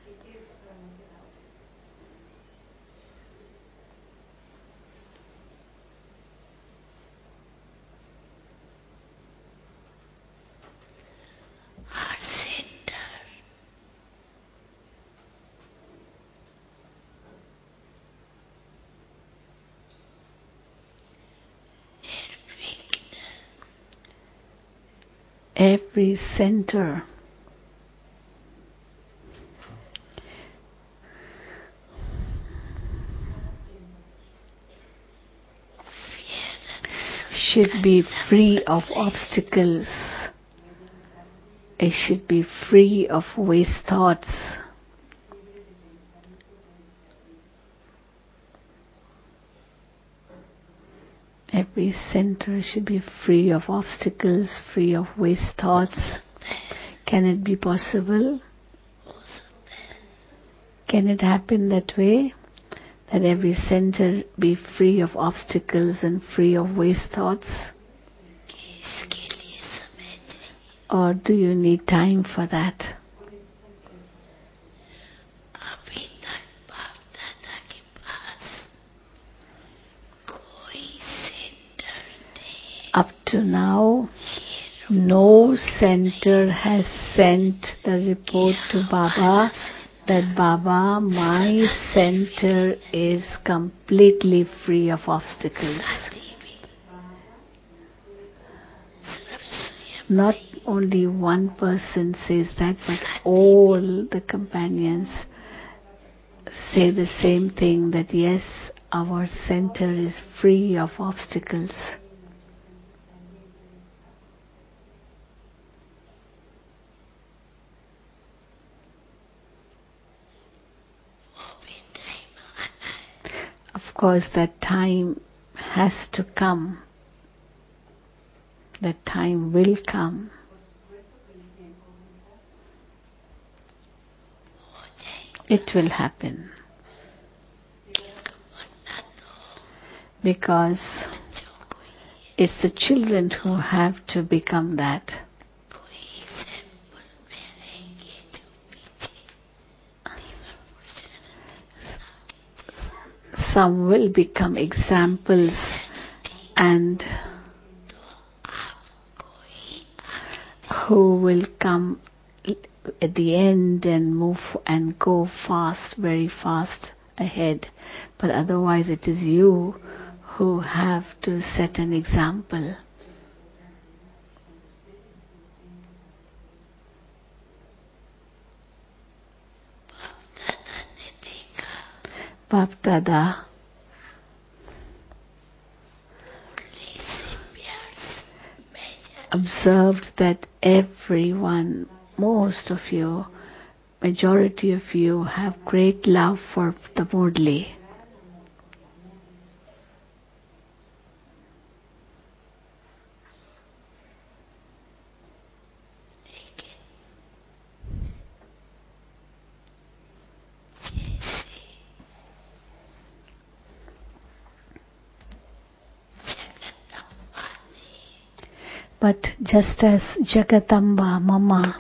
Every center should be free of obstacles. It should be free of waste thoughts. Every center should be free of obstacles, free of waste thoughts. Can it be possible? Can it happen that way? That every center be free of obstacles and free of waste thoughts? Or do you need time for that? Up to now, no center has sent the report to Baba that Baba, my center is completely free of obstacles. Not only one person says that, but all the companions say the same thing, that yes, our center is free of obstacles. Of course, that time has to come. That time will come. It will happen. because it's the children who have to become that. Some will become examples and who will come at the end and move and go fast, very fast ahead. But otherwise it is you who have to set an example. Bap Dada observed that everyone, most of you, majority of you have great love for the Murli. But just as Jagatamba Mama,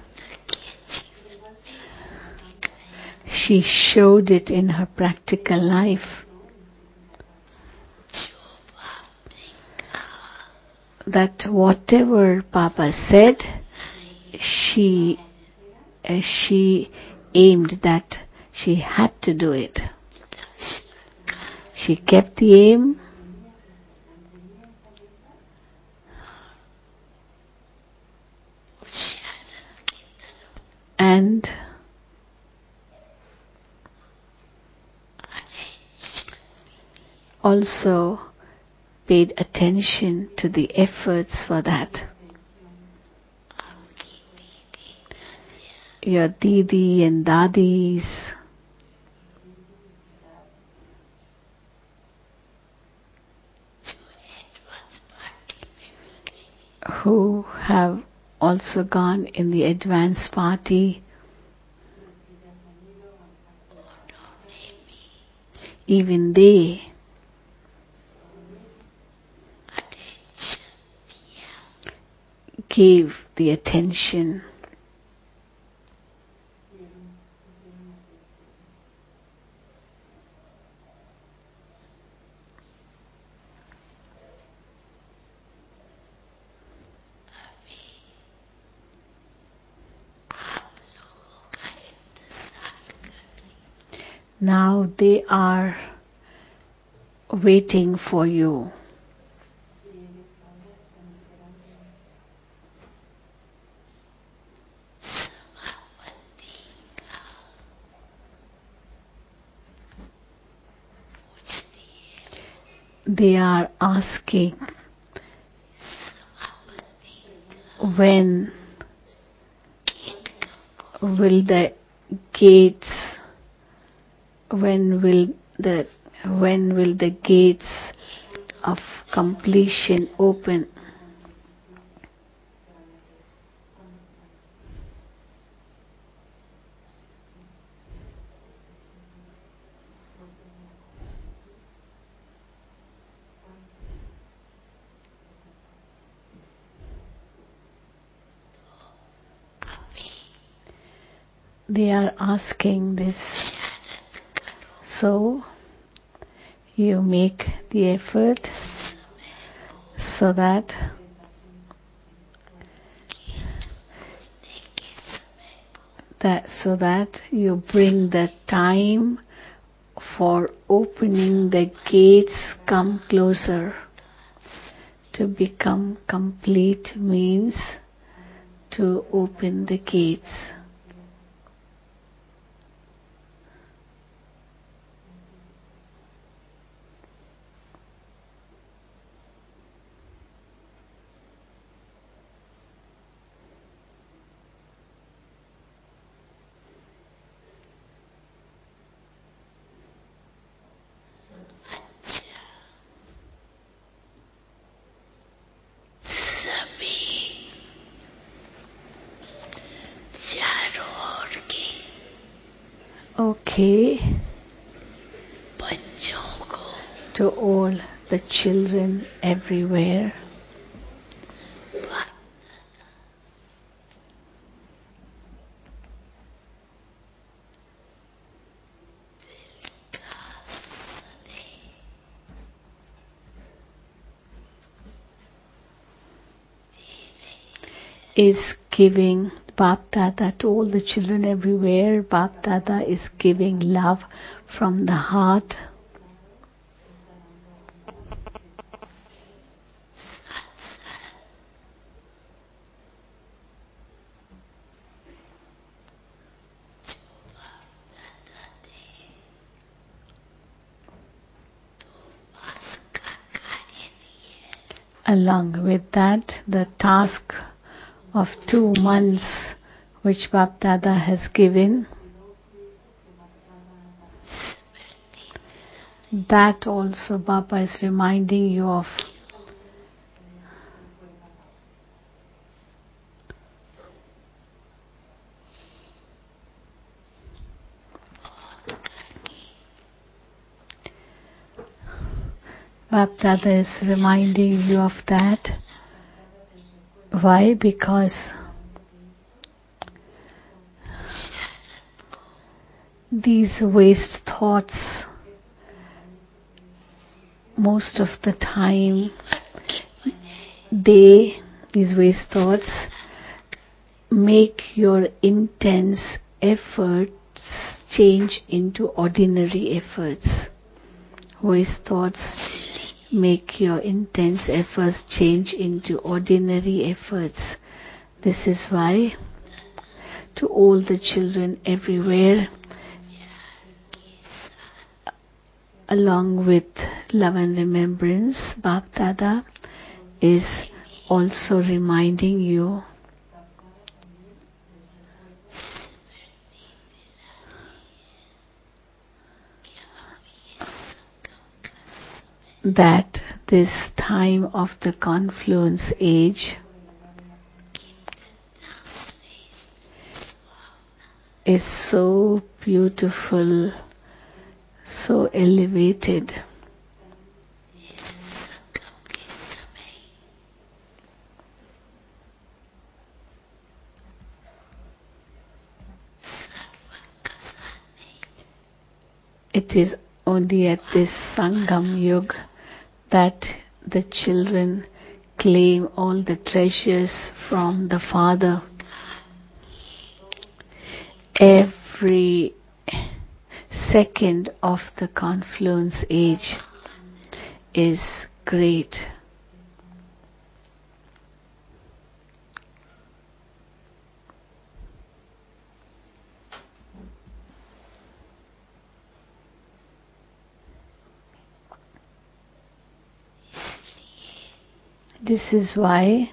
she showed it in her practical life, that whatever Papa said, she uh, she aimed that she had to do it. She kept the aim. And also paid attention to the efforts for that. Your Didi and Dadis who have also gone in the advance party, even they gave the attention. Now they are waiting for you. They are asking when will the gates When will the when will the gates of completion open? They are asking this. So you make the effort so that that so that you bring the time for opening the gates come closer. To become complete means to open the gates. Okay. To all the children everywhere. Is giving Bap Dada to all the children everywhere. Bap Dada is giving love from the heart. Along with that, the task of two months which Bap Dada has given, that also Baba is reminding you of. Bap Dada is reminding you of that. Why? Because these waste thoughts, most of the time, they, these waste thoughts, make your intense efforts change into ordinary efforts. Waste thoughts make your intense efforts change into ordinary efforts. This is why, to all the children everywhere, along with love and remembrance, Bap Dada is also reminding you that this time of the confluence age is so beautiful, so elevated. It is only at this Sangam Yuga that the children claim all the treasures from the Father. Every second of the confluence age is great. This is why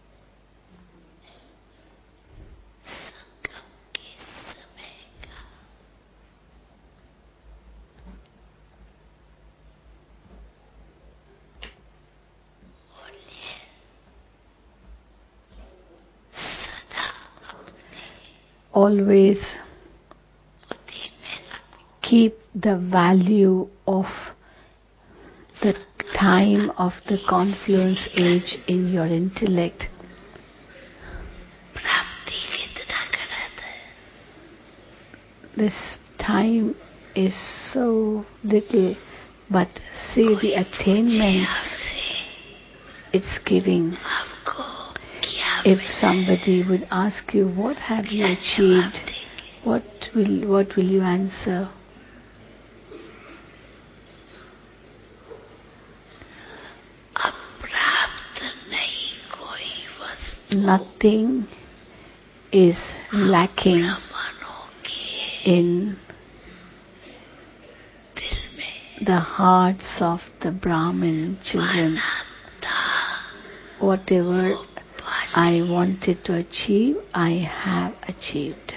always keep the value of the time of the confluence age in your intellect. This time is so little, but see the attainments it's giving. If somebody would ask you, what have you achieved? What will, what will you answer? Nothing is lacking in the hearts of the Brahmin children. Whatever I wanted to achieve, I have achieved.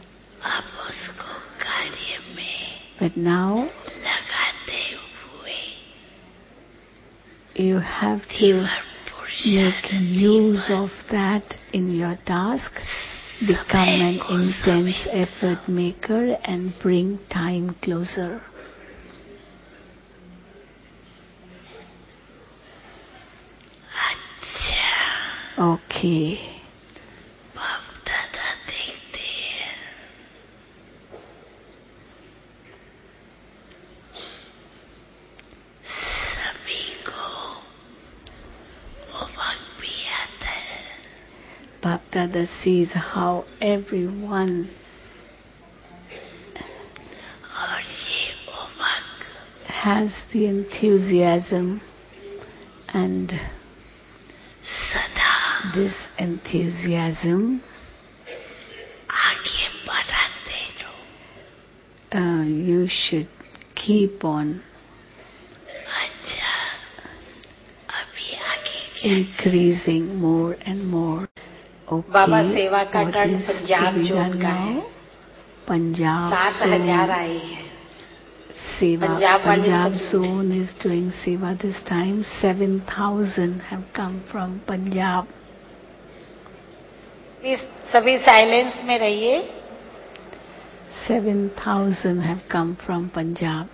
But now you have to make use of that in your task, become an intense effort maker and bring time closer. Okay. बाप दादा देखते हैं सभी को वो वक्त भी आता है Bap Dada sees how everyone और ये वो वक्त has the enthusiasm, and सदा this enthusiasm आगे बढ़ाते रहो uh, you should keep on अच्छा अभी आगे क्या increasing more and more. Okay, बाबा सेवा का what turn is Punjab to be zone done का now? है Punjab सात zone. हजार आए हैं Seva. Punjab वाले Punjab सब- zone is doing Seva this time. seven thousand have come from Punjab. Please सभी साइलेंस में रहिए seven thousand have come from Punjab.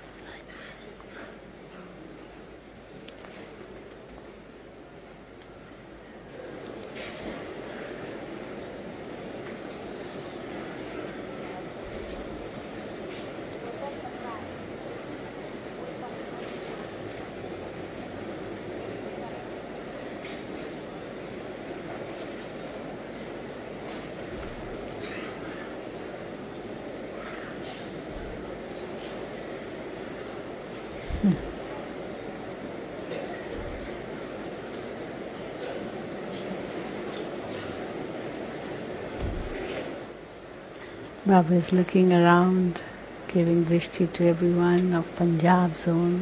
Baba is looking around, giving drishti to everyone of Punjab zone.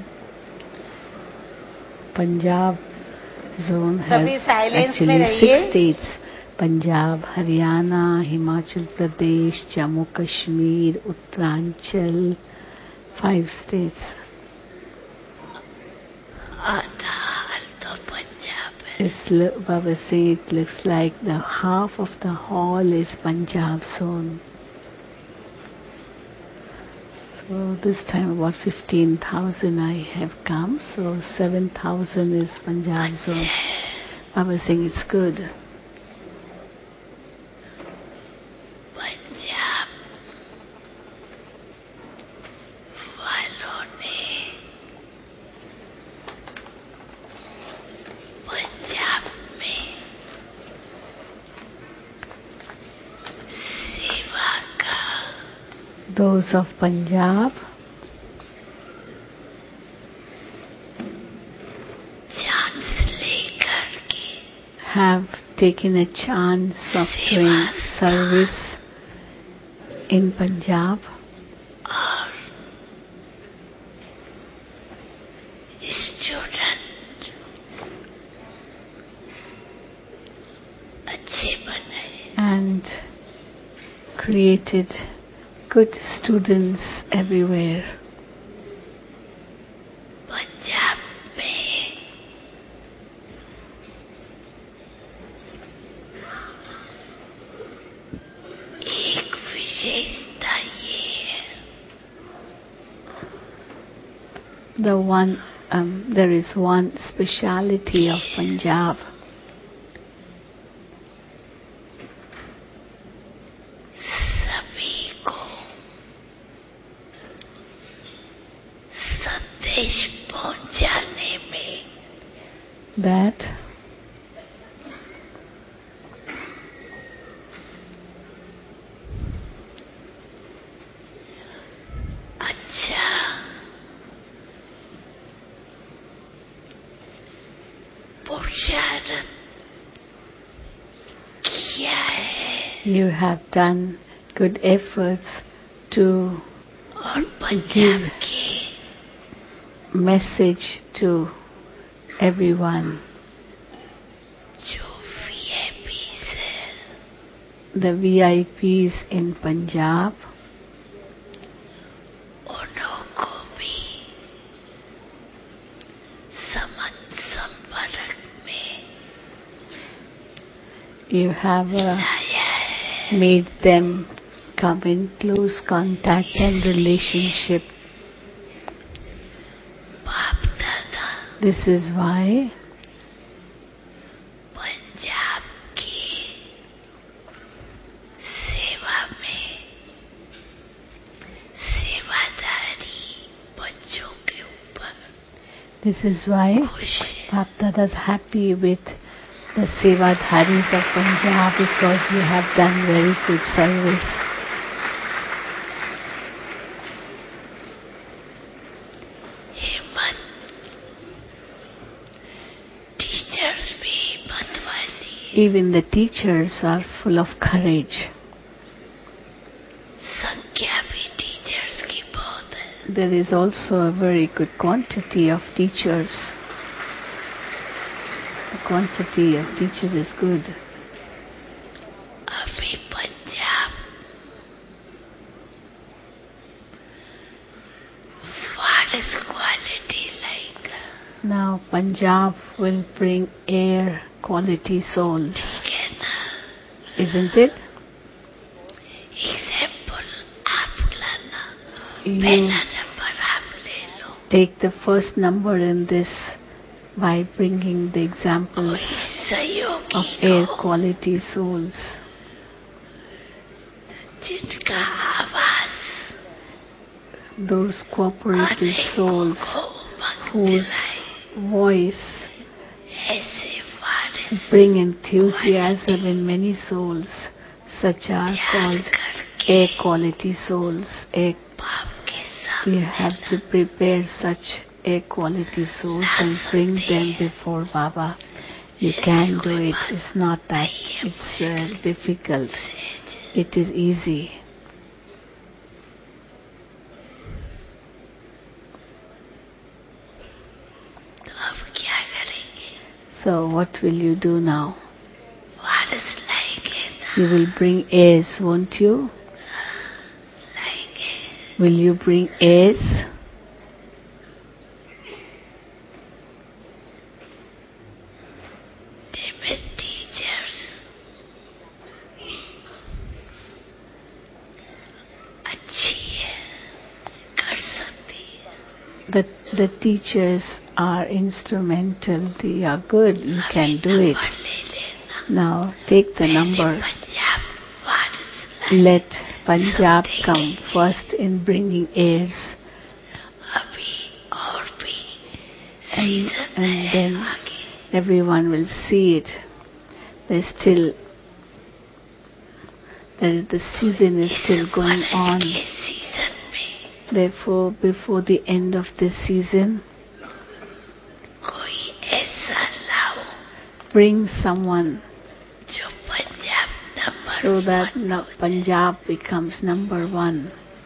Punjab zone सभी has silence में actually रहिए। six states: Punjab, Haryana, Himachal Pradesh, Jammu Kashmir, Uttaranchal. Five states. आधा हाल तो पंजाब है It's, lo- Baba is saying it looks like the half of the hall is Punjab zone. So this time about fifteen thousand I have come, so seven thousand is Punjab zone. Baba is saying it's good. Punjab वालों ने पंजाब में सेवा का Those of Punjab chance लेकर के have taken a chance of doing service in Punjab, और student अच्छे बने and created good students everywhere. Punjab में एक विशेषता ये है The one, um, there is one speciality of Punjab. सभी को संदेश पहुंचाने में That अच्छा पुरुषार्थ किया है you have done good efforts to और पंजाब के message to everyone. जो वीआईपीज है The V I Ps in Punjab, उन्हों को भी समझ संपर्क में you have uh, लाया है made them come in close contact and relationship. बाप दादा This is why Punjab This is why Bap Dada is happy with the Sevadharis of Punjab, because you have done very good service. हिम्मत teachers भी हिम्मत वाली Even the teachers are full of courage. संख्या भी teachers की बहुत है There is also a very good quantity of teachers. The quantity of teachers is good. अभी Punjab what is quality like Now Punjab will bring air quality souls, ठीक है ना isn't it? Example आप लाना You पहला नंबर आप ले लो take the first number in this by bringing the examples कोई of सहयोगी air को quality souls, जिनका आवाज those cooperative अनेकों souls को उमंग whose दिलाए voice ऐसे वारिस bring enthusiasm in many souls, such are ध्यान called करके air quality souls. Air, बाप के we सामने have to prepare such air quality souls and bring them before Baba. You can do it. It's not that it's uh, difficult. It is easy. तो अब क्या करेंगे So what will you do now? वारिस लाएंगे ना You will bring airs, won't you? लाएंगे Will you bring airs? timid teachers अच्छी है कर सकती है The, the teachers are instrumental. They are good. You can do it. Number ले लेना Now take the पहले number. पंजाब वारिस लाए Let Punjab come first in bringing airs, अभी और भी and, सीजन and है then आगे everyone will see it. There's still, there, the season is still going इस on. के सीजन में Therefore, before the end of this season, कोई ऐसा लाओ bring someone जो Punjab number so that one no, हो जाए। Punjab becomes number one.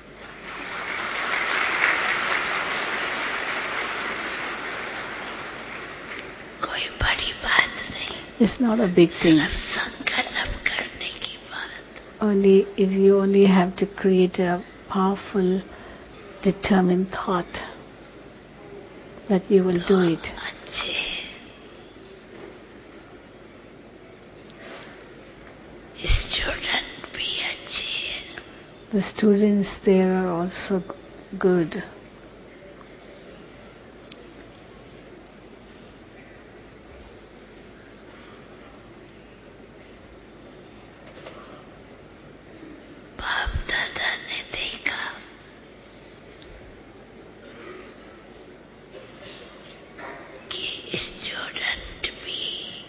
कोई बड़ी बात नहीं It's not a big thing. सिर्फ संकल्प करने की बात Only if you only have to create a powerful, determined thought that you will do it. अच्छे स्टूडेंट भी अच्छे हैं The students there are also good. बाप दादा ने देखा कि स्टूडेंट भी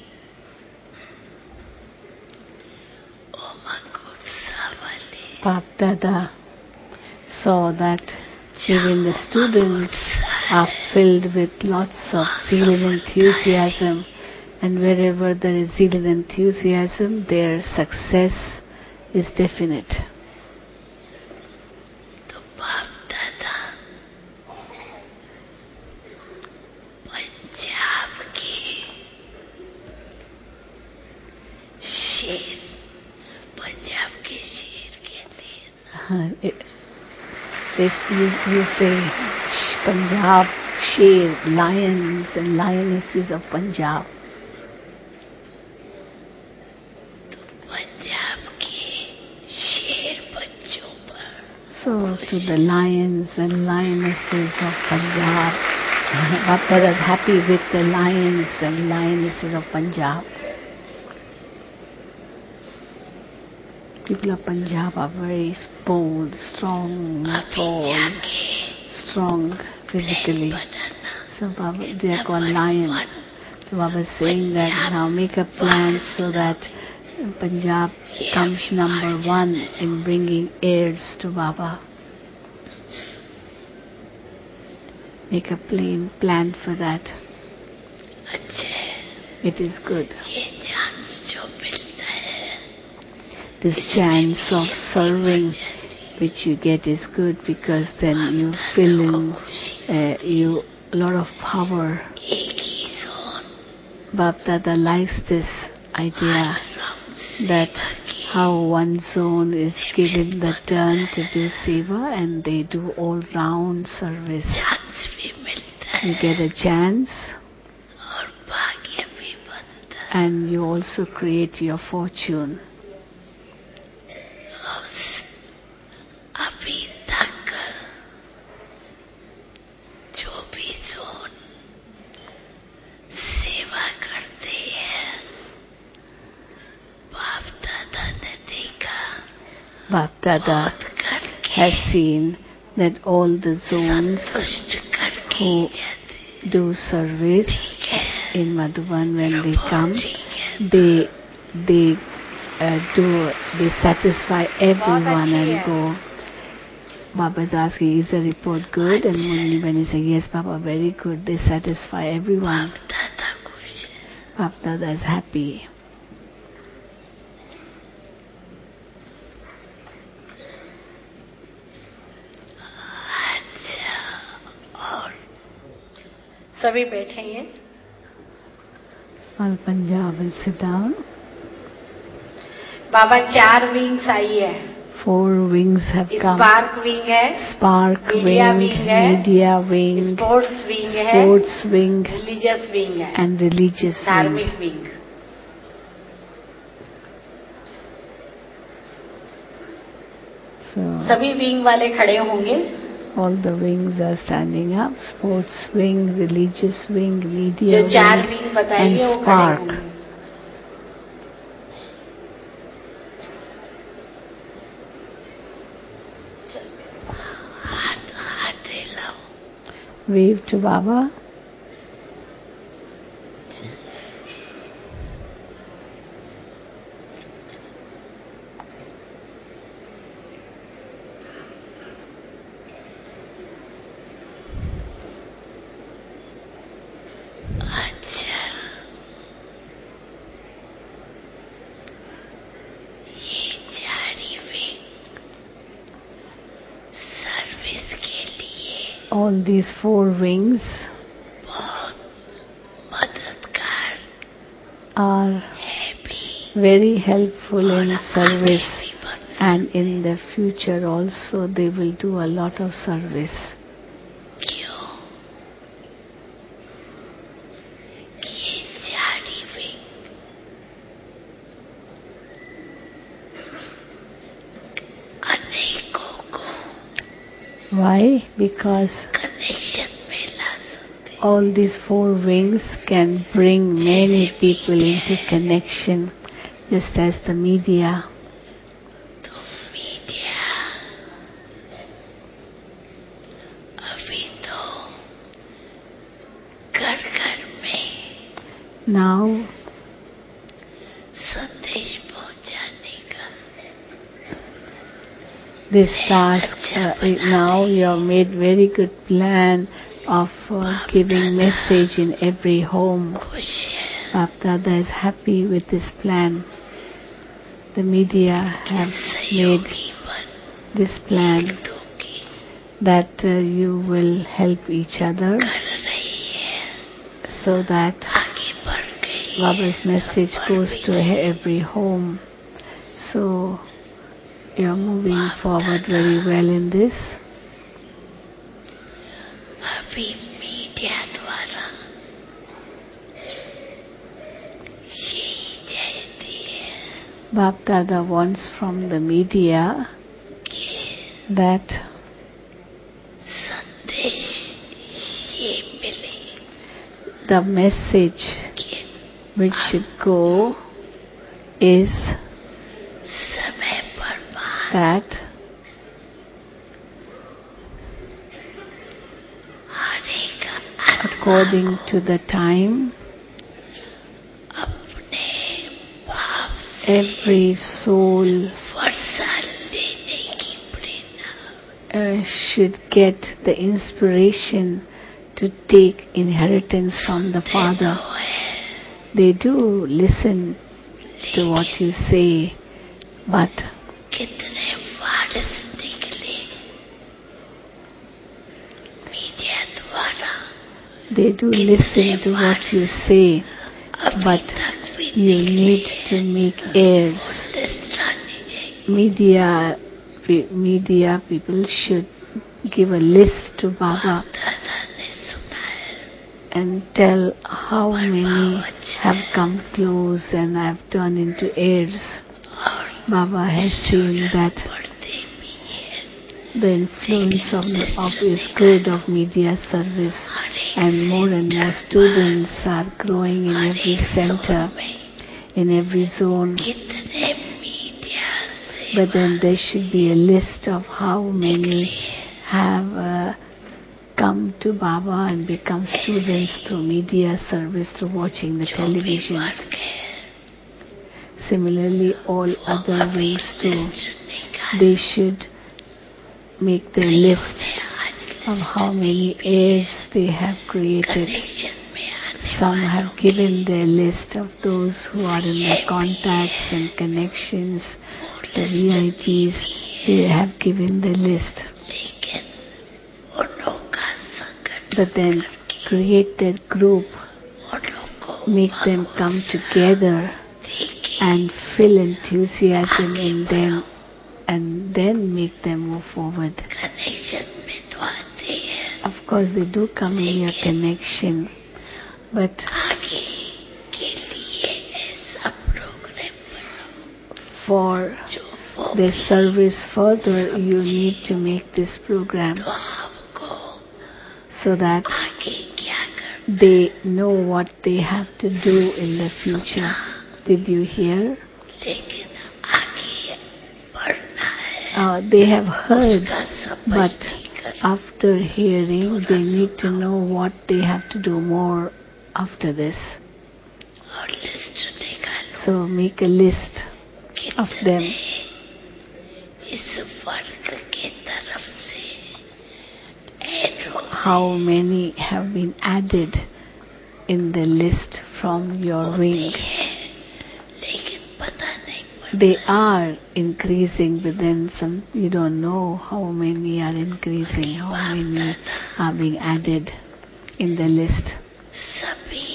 उमंग उत्साह वाले Bap Dada saw that even the students are filled with lots of zeal and enthusiasm, and wherever there is zeal and enthusiasm, their success is definite. तो बाप दादा पंजाब के शेर पंजाब के शेर कहते हैं Uh, it- If you, you say "Sh- Punjab, Sher, lions and lionesses of Punjab. Punjab के शेर बच्चों पर So to the lions and lionesses of Punjab, Bap Dada is happy with the lions and lionesses of Punjab. People of Punjab are very bold, strong, अभी tall, जाके strong physically. Banana So Baba, they are called lion. So Baba is saying that now make a plan so that Punjab comes number one in bringing heirs to Baba. Make a plain plan for that. It is good. This chance of serving which you get is good because then you fill in uh, you a lot of power. Bab Dada likes this idea that how one zone is given the turn to do seva and they do all round service. You get a chance and you also create your fortune. Bab Dada has seen that all the zones who do service in Madhuban, when they come, they they uh, do they satisfy everyone and go. Baba is asking, is the report good? And Murli Bani saying, yes, Baba, very good. They satisfy everyone. Bab Dada is happy. सभी बैठेंगे. All Punjab will sit down. बाबा चार wings आई है. Four wings have come. Spark wing है. Spark Media wing, wing है. media wing, sports wing है. sports wing, religious wing है. and religious wing. धार्मिक विंग. So सभी विंग वाले खड़े होंगे. all the wings are standing up. Sports wing, religious wing, media जो wing, चार विंग बताइए वो and खड़े spark. होंगे. Wave to Baba. All these four wings are very helpful in service, and in the future also they will do a lot of service. Why? Because all these four wings can bring many people into connection, just as the media. Now this task, uh, now you have made very good plan of uh, giving message in every home. Bab Dada is happy with this plan. The media have made this plan that uh, you will help each other so that Baba's message goes to every home. So you are moving forward very well in this. Bab Dada wants from the media that the message which should go is that according to the time. अपने भाव से Every soul वर्षा लेने की प्रेरणा uh, should get the inspiration to take inheritance from the Father. तो है, They do listen to what you say, but कितने वारिस निकले media द्वारा, they do listen to what you say, अभी but तक भी you निकले need to make heirs. List आनी चाहिए। Media, pe- media people should give a list to Baba दादा ने सुना है and tell how many have come close and have turned into heirs. और Baba has seen that पढ़ते भी है, the influence of, the, of is good of media service, and more and more students are growing in every center, in every zone. कितने media से But then there should be a list of how many have uh, come to Baba and become students through media service, through watching the television. वर्ग है, Similarly, all other अभी wings too, list निकाल they should make their list of how many heirs they have created. Connection में आने Some have given their list of those who are in the contacts and connections, the V I Ps, they have given the list. लेकिन उन का संगठन But then create that group, उन को make them come together देखे and fill enthusiasm in them, and then make them move forward. Connection में तो आते हैं, Of course, they do come in your connection, but आगे के लिए ऐसा प्रोग्राम बनाओ for जो वो their service further, you need to make this program तो हमको so that आगे क्या करना they know what they have to do in the future. Did you hear? लेकिन आगे बढ़ना है, Uh, they have heard, उसका but समझ after hearing, they need to know what they have to do more after this. और list निकालो So make a list of them. इस वर्ग के तरफ से arrow How many have been added in the list from your wing? है, लेकिन पता नहीं पड़ता They are increasing, but then some, you don't know how many are increasing, how many are being added in the list. सभी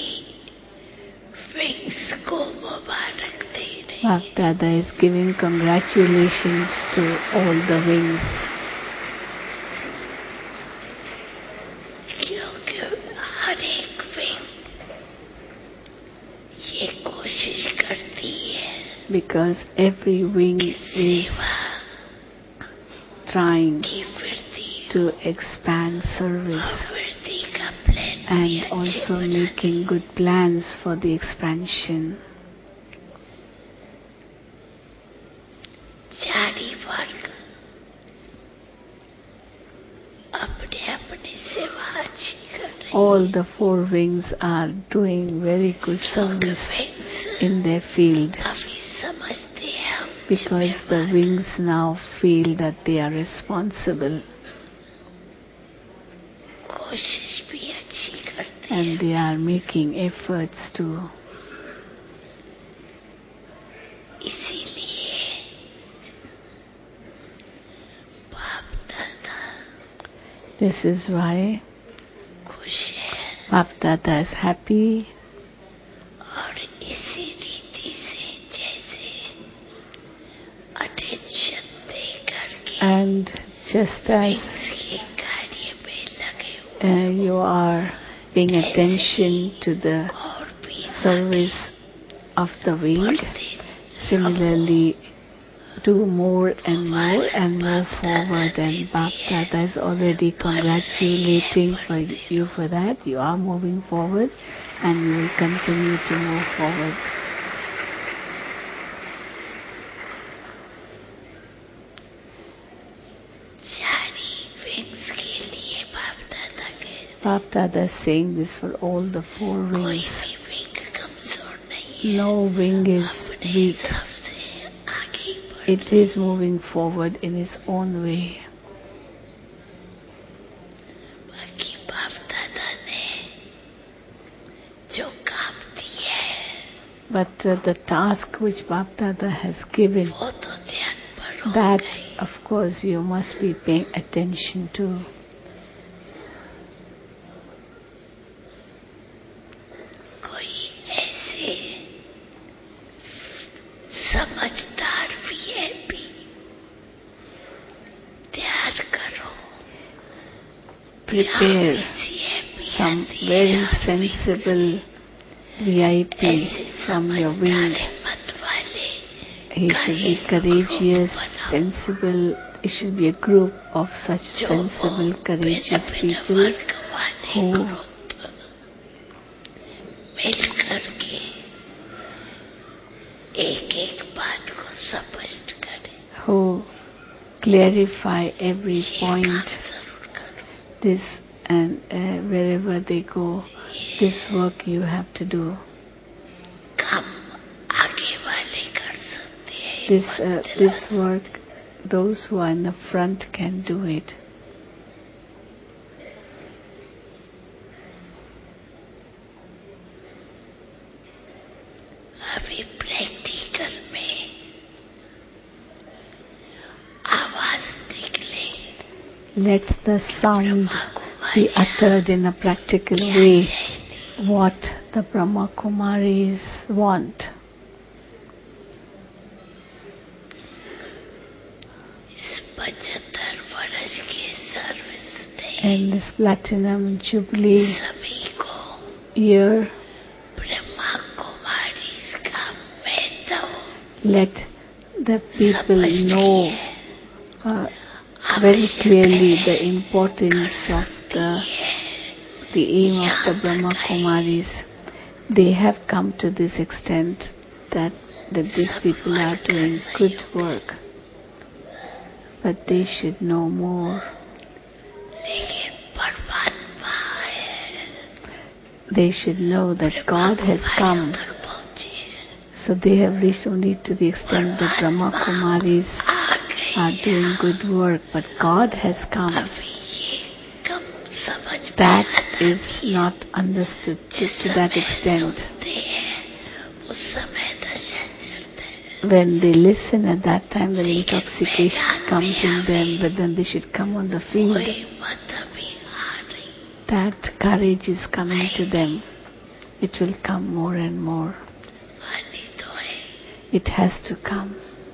wings को मुबारक दे रहे Bapdada is giving congratulations to all the wings, क्योंकि हर एक विंग ये कोशिश करती है because every wing is सेवा trying की वृद्धि to expand service वृद्धि का प्लान भी and अच्छे also बनाती making good plans for the expansion. चारी वर्ग अपने अपनी सेवा अच्छी कर रहे All the four wings are doing very good service wings in their field अभी समझते हैं हम because the wings now feel that they are responsible कोशिश भी अच्छी करते हैं and they are making efforts to. इसीलिए बाप दादा This is why खुश है Bapdada is happy, और इसी रीति से जैसे अटेंशन दे करके and just as विंग्स के कार्य में लगे हुए uh, you are paying attention to the और भी service of the wing, बढ़ते similarly do more and more and move forward, and Bapdada is already congratulating for you for that. You are moving forward and you will continue to move forward. चारी wings के लिए बाप दादा कहते Bap Dada is saying this for all the four कोई wings. भी wing कमजोर नहीं है, No wing is अपने weak. हिसाब से आगे ही बढ़ It is moving forward in its own way. बाकी बाप दादा ने जो काम दिया है But uh, the task which Bap Dada has given, वो तो ध्यान पर हो that गई। of course you must be paying attention to. कोई ऐसे समझदार भी है भी ध्यान करो, Prepare some very sensible V I P from your wing. मत वाले He should be courageous, sensible. It should be a group of such sensible, courageous people who मिल करके एक एक बात को स्पष्ट करें। who clarify every ये point. काम जरूर करो। This and uh, wherever they go, this work you have to do. काम आगे वाले कर सकते हैं। This uh, this work, those who are in the front can do it. अभी प्रैक्टिकल में आवाज निकले, Let the sound be uttered in a practical way. What the Brahma Kumaris want. इस पचहत्तर वर्ष के सर्विस में And this Platinum Jubilee सभी को year, ब्रह्मा कुमारी का महत्व let the people know uh, very clearly the importance of the the aim of the Brahma Kumaris. They have come to this extent that, that these people are doing good work. But they should know more. लेकिन परमात्मा है, They should know that God has come. तक पहुंचे So they have reached only to the extent that Brahma Kumaris आ गए। are doing good work, but God has come. अभी ये कम समझ में That आता is not understood to, जिस to that समय extent. सुनते हैं उस समय दशा चलते हैं। When they listen at that time, the intoxication comes in them, but then they should come on the field. कोई मत अभी आ रही, That courage is coming to them. It will come more and more. आनी तो है। It has to come.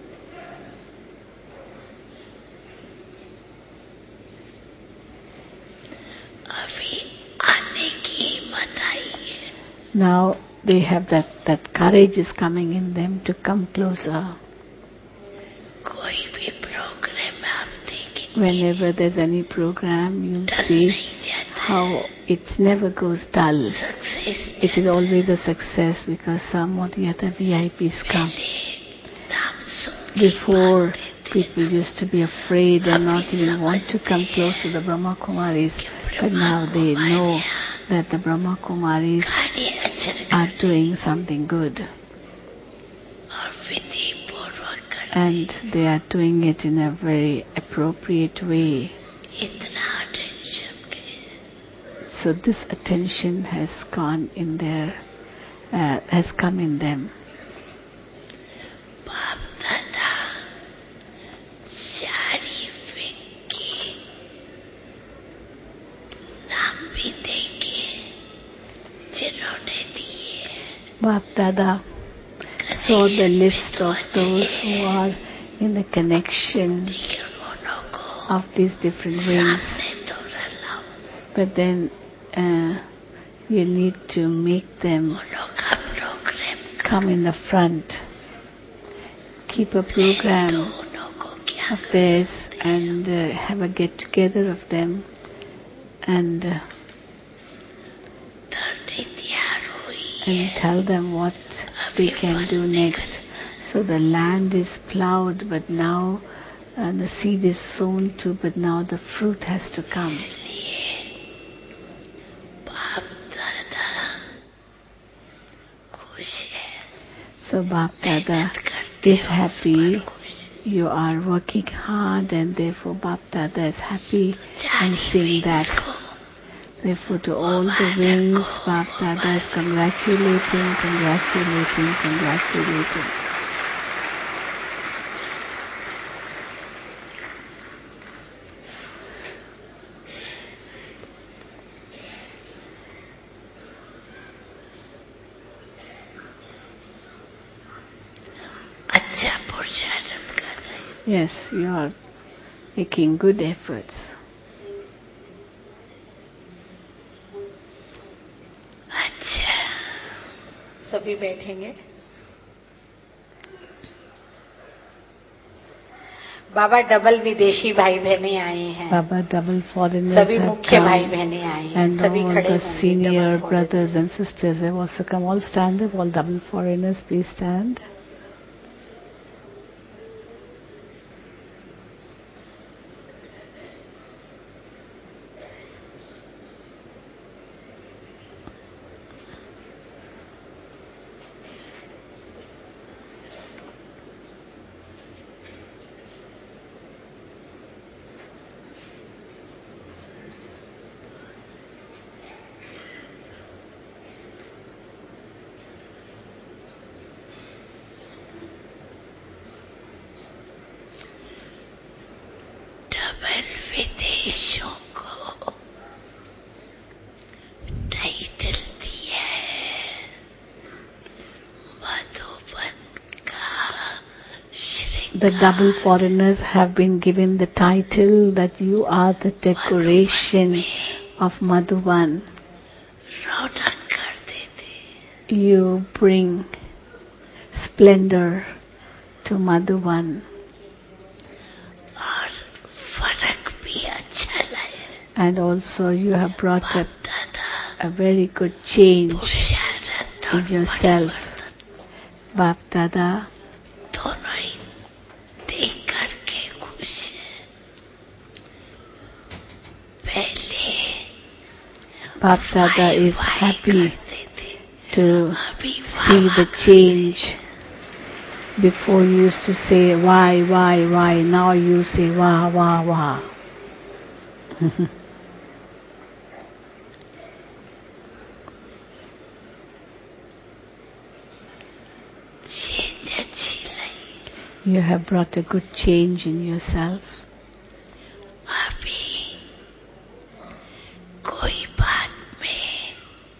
अभी आने की हिम्मत आई है। Now they have that, that courage is coming in them to come closer. कोई भी प्रोग्राम आप देखें Whenever there's any program, you डर see नहीं जाता, how it never goes dull. Success It is always a success because some or the other V I Ps come. नाम सुन के Before, भागते थे, people used to be afraid and not even want to come close to the Brahma Kumaris. But now they know that the Brahma Kumaris कार्य अचल are doing something good. और विधि पूर्वक कर And they are doing it in a very appropriate way. इतना tension के So this attention has gone in their, uh, has come in them. बाप दादा चारी विंगी नाम भी देखे जिन्होंने दिए Bap Dada saw the list of those who are in the connection लेकिन उन्हों को of these different wings. सामने तो रलाओ, But then uh, you need to make them उन्हों का programme come in the front. Keep a तो program उन्हों को क्या of theirs and uh, have a get together of them and uh, धरती तैयार हुई and tell them what they can do next. So the land is plowed, but now uh, the seed is sown too, but now the fruit has to come. इसलिए So Bap Dada मेहनत करते is हो, उस happy. पर खुश। You are working hard, and therefore Bap Dada is happy and Chari seeing that. wings को Therefore, to all the wings, Bap Dada is congratulating, congratulating, congratulating. अच्छा पुरुषार्थ कर रहे हैं। Yes, you are making good efforts. अच्छा सभी बैठेंगे। बाबा double विदेशी भाई बहनें आए हैं। Baba, double foreigners सभी have मुख्य भाई come, बहनें आई हैं। and सभी all खड़े the होंगे। senior double brothers foreigners। and sisters have also come. All stand up, all double foreigners, please stand. Double विदेशों को टाइटल दिया है मधुबन का श्रृंगार। The double foreigners have been given the title that you are the decoration of Madhuban. रौनक कर देते। You bring splendor to Madhuban, और फर्क भी अच्छा लाया। and also you have brought a, दादा a very good change पुरुषार्थ in और yourself. परिवर्तन Bap Dada, दोनों ही देख करके खुश है। पहले Bap Dada is why happy करते थे, to अभी see वाह the change. Before you used to say why, why, why. Now you say wah, wah, wah. Change अच्छी लगी। You have brought a good change in yourself. अभी कोई बात में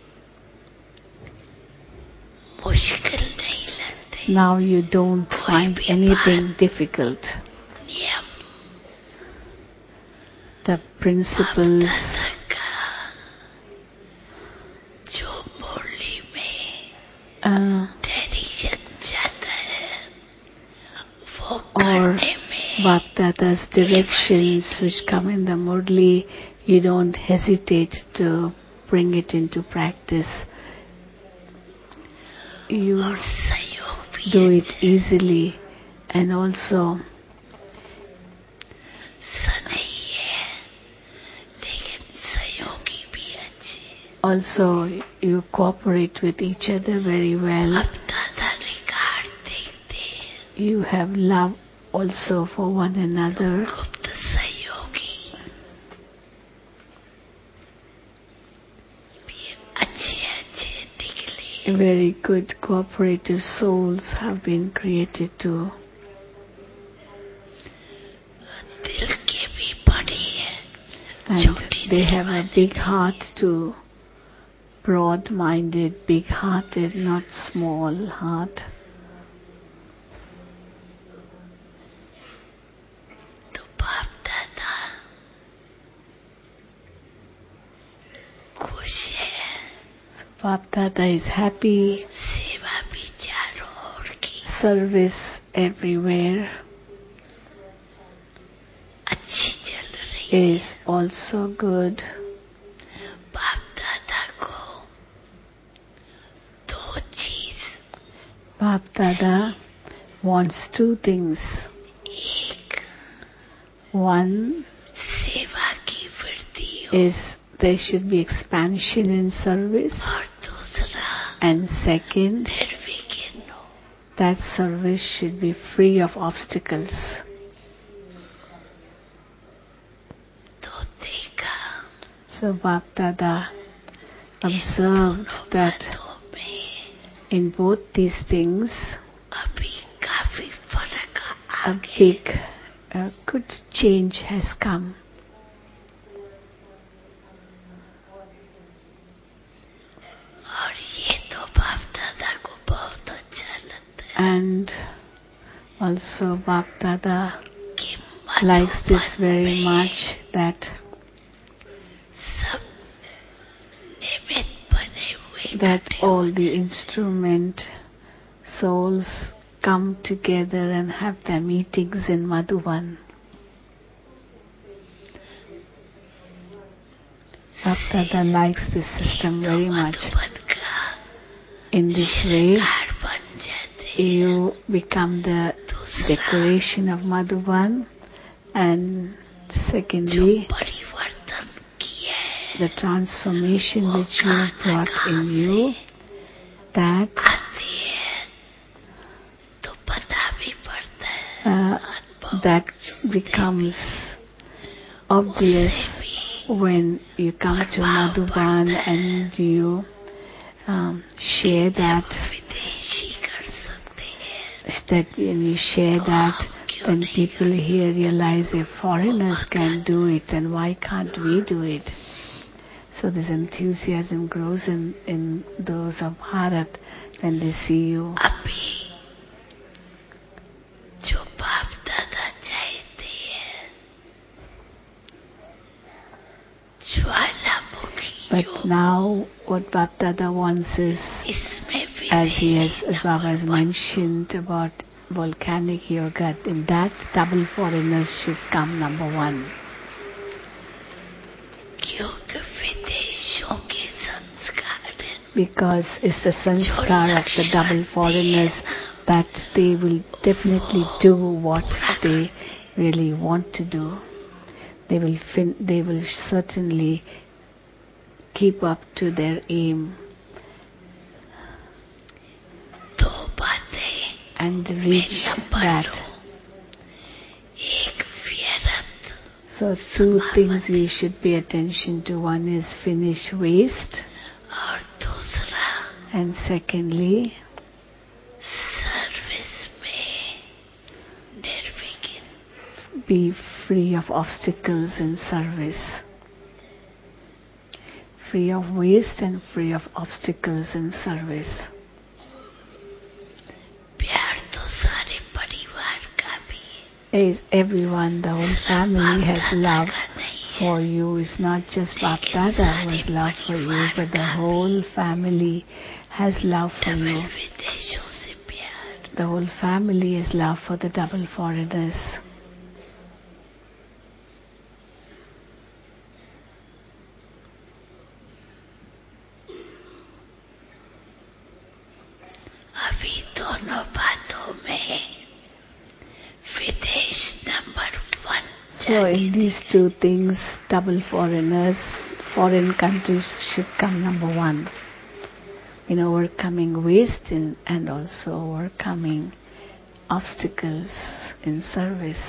मुश्किल नहीं लगती। Now you don't find anything difficult. नियम The principles, दादा का जो मुरली में uh, टेंशन जाता है वो or करने में Bap Dada's directions which come in the Murli, you don't hesitate to bring it into practice. You और सहयोग भी do it अच्छा है। easily, and also सनई है लेकिन सहयोगी भी अच्छे। also you cooperate with each other very well. अब दादा रिकॉर्ड देखते हैं। You have love also for one another. गुप्त सहयोगी भी अच्छे अच्छे निकले। Very good cooperative souls have been created too. दिल के भी बड़े हैं। And छोटी they दिल have a वाले big heart too. Broad-minded, big-hearted, not small heart. तो बाप दादा खुश है। Bap Dada is happy. सेवा भी चारों ओर की Service everywhere अच्छी चल रही is also good. बाप दादा को दो चीज Bap Dada wants two things. एक One सेवा की वृद्धि हो is there should be expansion in service, और दूसरा and second, निर्विघ्न हो। that service should be free of obstacles. तो देखा So Bapdada observed that बातों में in both these things अभी काफी फर्क आ a गया big, a good change has come. और ये तो बाप दादा को बहुत अच्छा लगता है And also Bapdada कि likes this मधुबन very में much, that सब निमित्त बने हुए that इकट्ठे हो all the instrument souls come together and have their meetings in Madhuban. Bapdada likes this system very much. Madhuban का In this way, श्रृंगार बन जाते हैं you become the decoration of Madhuban, and जो secondly, परिवर्तन किया है the transformation which you have brought in you, that आते हैं तो पता भी पड़ता है uh, अनुभव that becomes obvious उससे भी when you come to Madhuban and you um, share that, विदेशी कर सकते हैं that when you share that, then people here realize if foreigners can do it, then why can't we do it? So this enthusiasm grows in, in those of Bharat when they see you. अभी जो बाप दादा चाहते हैं ज्वालामुखी But योग now what Bapdada wants is, इसमें as he has, विदेशी as Baba has number one mentioned about volcanic yoga, in that double foreigners should come number one. क्योंकि विदेशों के संस्कार Because it's the sanskar of the double foreigners that they will definitely do what they really want to do. They will fin- they will certainly keep up to their aim दो बातें and reach that. एक व्यर्थ So two things you should pay attention to. One is finish waste, और दूसरा and secondly, service में निर्विघ्न be free of obstacles in service. Free of waste and free of obstacles in service. प्यार तो सारे परिवार का भी है Is everyone, the whole family has love for you. It's not just Bapdada who has love for you, but the whole family has love for double you. विदेशों से प्यार The whole family has love for the double foreigners. अभी दोनों बातों में विदेश number one So in these two things, double foreigners, foreign countries should come number one in overcoming waste in, and also overcoming obstacles in service.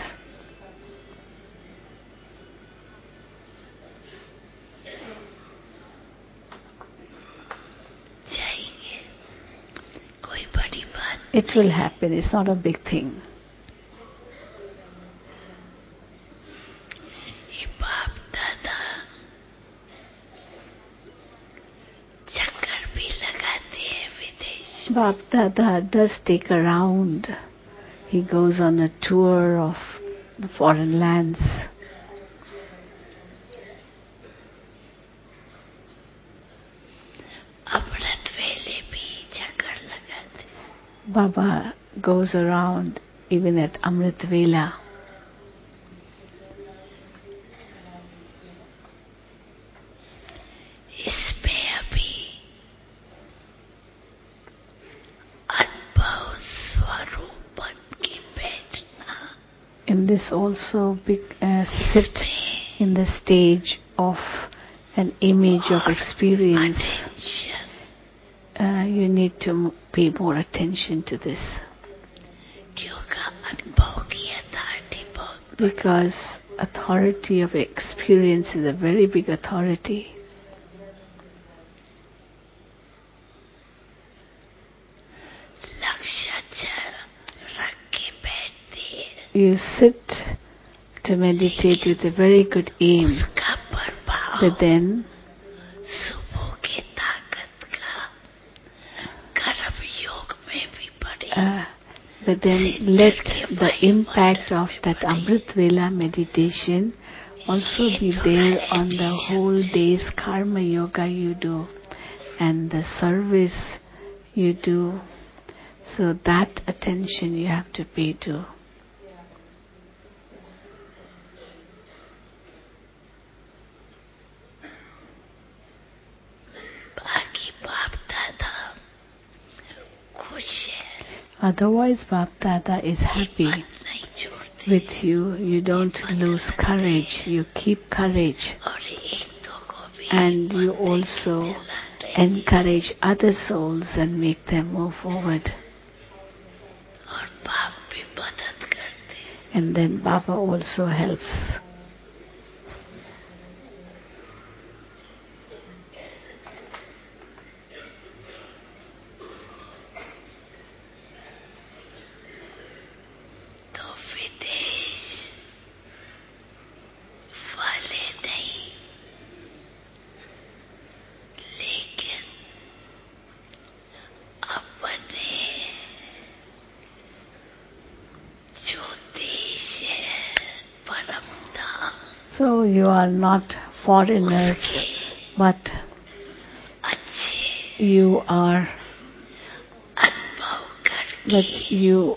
जाएंगे कोई बड़ी बात It will happen. It's not a big thing. ये बाप दादा चक्कर भी लगाते हैं विदेश Bapdada does take a round. He goes on a tour of the foreign lands. अमृत वेले भी चक्कर लगाते Baba goes around even at Amrit Vela. इसमें अभी अनुभव स्वरूप बन के बैठना In this also big, uh, sit in the stage of an image of experience. attention Uh, you need to m- pay more attention to this. क्योंकि अनुभव की अथॉरिटी बहुत because authority of experience is a very big authority. लक्ष्य रख के बैठते हैं, You sit to meditate with a very good aim, उसका प्रभाव but then सुबह के ताकत का कर्म योग में भी पड़े, uh, but then let the impact of that Amrit Vela meditation also be there on the whole day's karma yoga you do and the service you do. So that attention you have to pay to. बाकी बाप दादा खुश है, Otherwise, Bap Dada is happy नहीं छोड़ते with you. You don't lose courage. You keep courage. और एक दो को भी And you also encourage other souls and make them move forward. और बाप भी मदद करते हैं। And then Baba also helps. तो विदेश वाले नहीं, लेकिन अपने जो देश है परम धाम, So you are not foreigners, उसके but अच्छे you are, अनुभव but करके you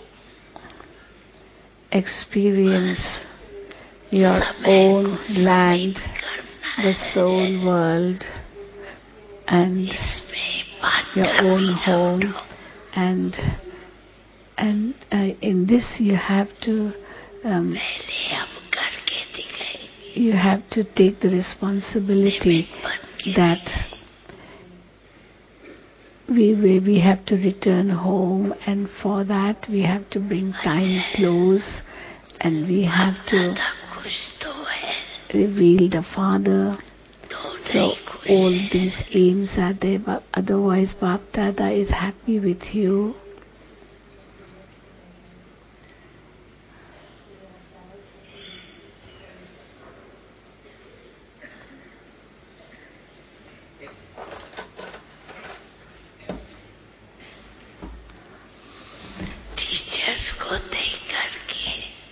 experience your समय own को समय land, करना the है, soul world, and इसमें बात your का own भी ना home, उठो। and and uh, in this you have to um, पहले हम करके दिखाएंगे, you have to take the responsibility बन के that we, we we have to return home, and for that we have to bring time close, and we have to दादा खुश तो है, reveal the Father. तो So नहीं खुश all है। these aims are there, but otherwise Bap Dada is happy with you. Teachers को देख करके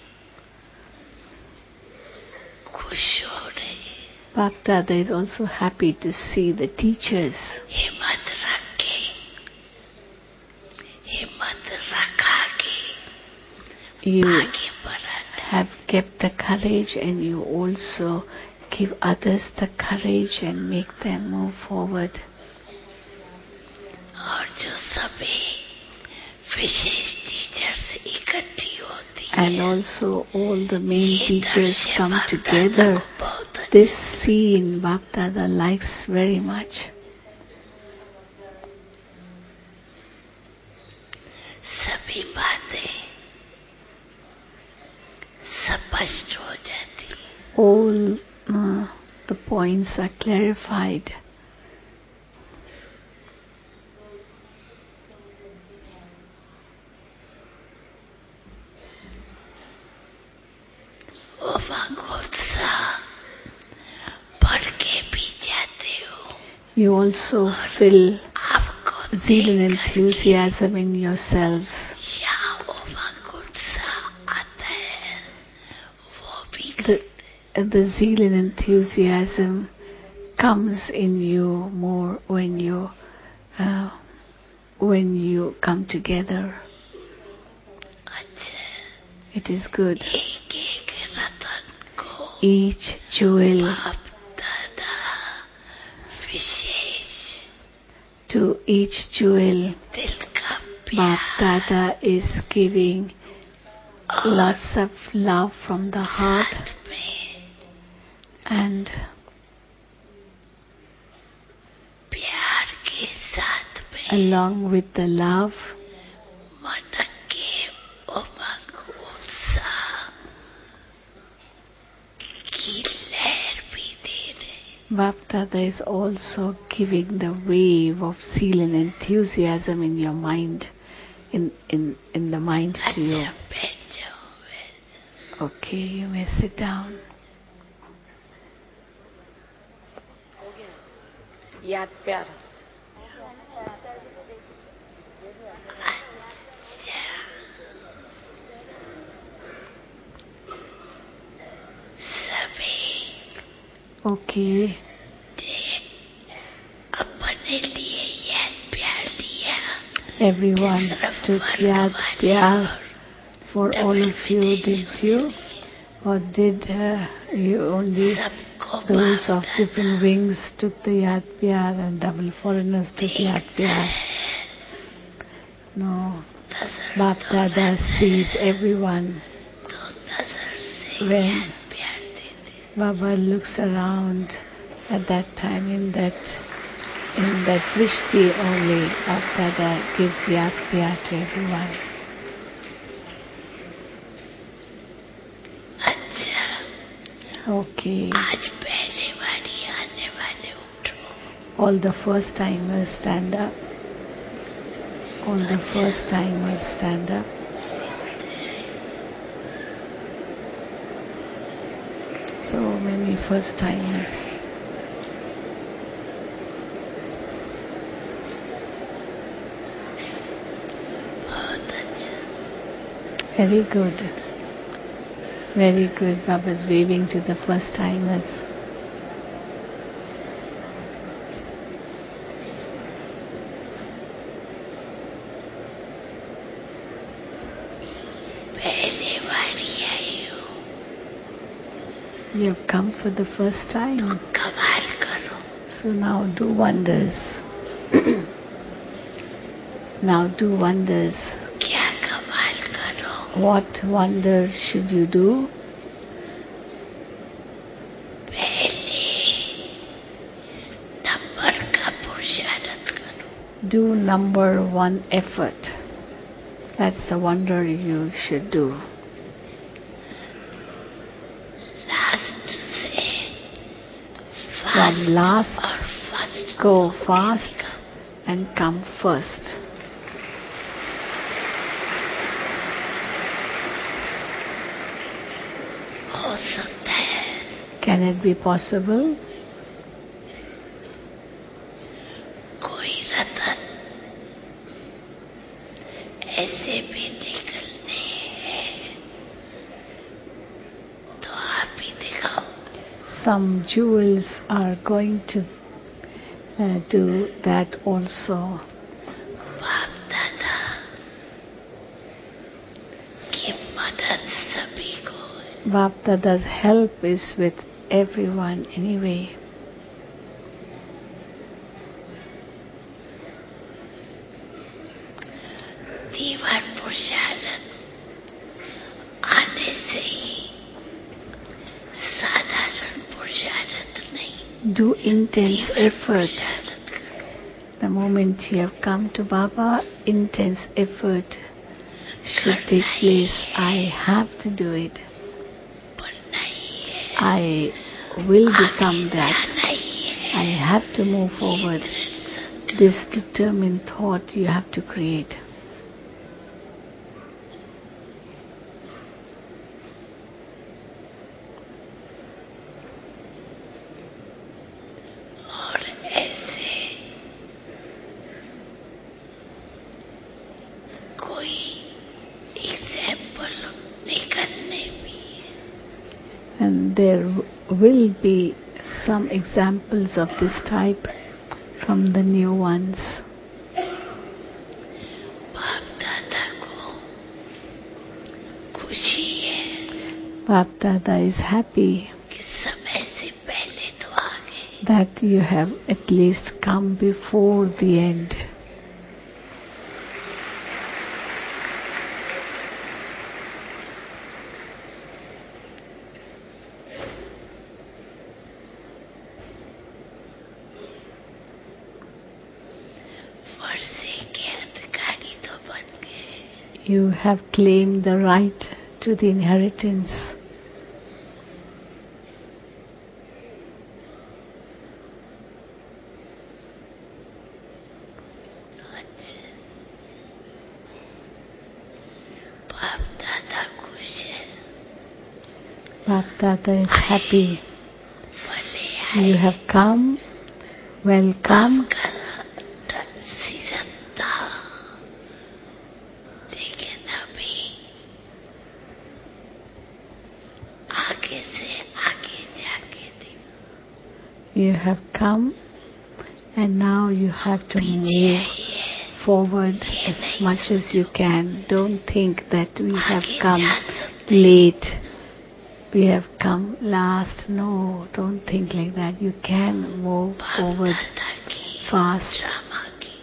खुश हो रहे, Bap Dada is also happy to see the teachers. हिम्मत रख के, हिम्मत रखा के You आगे बढ़ाना, have kept the courage, and you also give others the courage and make them move forward. और जो सभी विशेष टीचर्स इकट्ठी होती And है, also all the main ये teachers दृश्य come बाप दादा together. को बहुत अच्छा This scene Bap Dada likes very much. सभी बातें स्पष्ट हो जाती है। All uh, the points are clarified. वो वांगोत्साह पढ़ के भी जाते हो, You also feel आपको zeal and देख करके enthusiasm in yourselves. यहाँ वो वांगोत्साह आता है, वो भी The, the zeal and enthusiasm comes in you more when you uh, when you come together. अच्छा। It is good. एक एक रतन को Each jewel, बाप दादा विशेष to each jewel, दिल का Bap प्यार Dada is giving lots of love from the heart, साथ में and प्यार के साथ में along with the love, मन के उमंग Baptada is also giving the wave of zeal and enthusiasm in your mind, in in in the mind to you. अच्छा बैठ जाओ, बैठ जाओ। Okay, you may sit down. याद प्यार अच्छा सभी Okay, ने अपने लिए याद प्यार लिया। everyone took Yad Pyar for all of you, did you? Or did uh, you only सबको those of बाप different wings took the Yad Pyar and double foreigners took Yad Pyar? No, नजर Bap Dada sees everyone. तो नजर से When याद प्यार देते। Baba looks around at that time in that in that drishti only, Bap Dada gives Yad Pyar to everyone. अच्छा Okay, आज पहले बारी आने वाले उठो। all the first timers stand up. All the first timers stand up. So many first timers. बहुत अच्छा। Very good. Very good. Baba's waving to the first timers. पहले बारी आई हो You have come for the first time. कमाल करो। So now do wonders. Now do wonders. क्या कमाल करो। What wonder should you do? पहले नंबर का पुरुषार्थ करो। Do number one effort. That's the wonder you should do. Last से From फास्ट last, और first go fast and come first. हो सकता है। Can it be possible? कोई रतन ऐसे भी निकलने हैं तो आप ही दिखाओ। Some jewels are going to uh, do that also. बाप दादा की मदद सभी को है। Bap Dada's help is with everyone anyway. दीवार पुरुषार्थ आने से ही साधारण पुरुषार्थ नहीं। Do intense दीवार effort. पुरुषार्थ करो। The moment you have come to Baba, intense effort should take place. I have to do it. बनना ही है। I will become आगे that. जाना ही है। I have to move forward. ये दृढ़ संकल्प This determined thought you have to create. और ऐसे कोई एग्जाम्पल निकलने भी है। And there will be some examples of this type from the new ones. बाप दादा को खुशी है Bap Dada is happy कि समय से पहले तो आ गए। that you have at least come before the end. वर्षे के अधिकारी तो बन गए। You have claimed the right to the inheritance. बाप दादा खुश है, Bap Dada is happy. भले You have come. Welcome. आपका सीजन था, लेकिन अभी आगे से आगे जाके देखो, You have come, and now you have to move forward as much as you can. Don't think that we have come late. We have come last. No, don't think like that. You can move forward दादा की fast. Drama की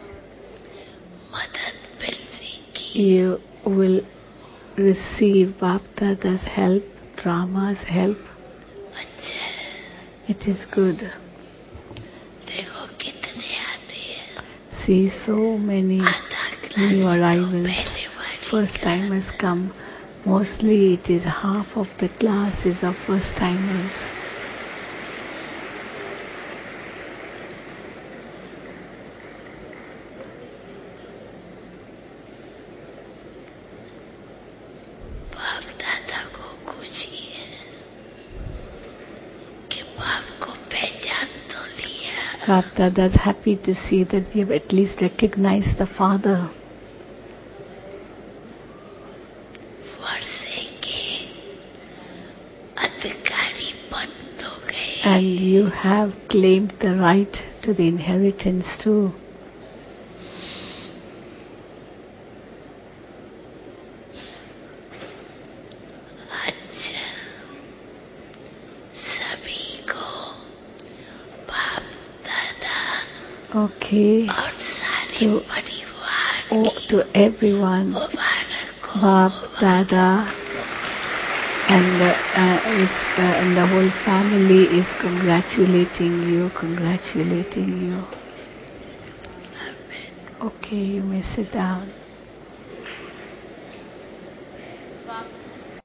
मदद मिलने की You will receive Bap Dada's help, Drama's help. अच्छा है। It is good. देखो कितने आते हैं, See so many आधा new क्लास तो arrivals. पहले वाली First timers come. Mostly it is half of the class is of first timers. बाप दादा को खुशी है कि बाप को पहचान तो लिया, Bap Dada is happy to see that you have at least recognized the Father. वर्षे के अधिकारी बन तो गए, And you have claimed the right to the inheritance too. अच्छा सभी को बाप दादा Okay. और सारे तो- परिवार Oh, की to everyone, मुबारक हो, Bap Dada and the, uh, is, uh, and the whole family is congratulating you, congratulating you. Okay, you may sit down.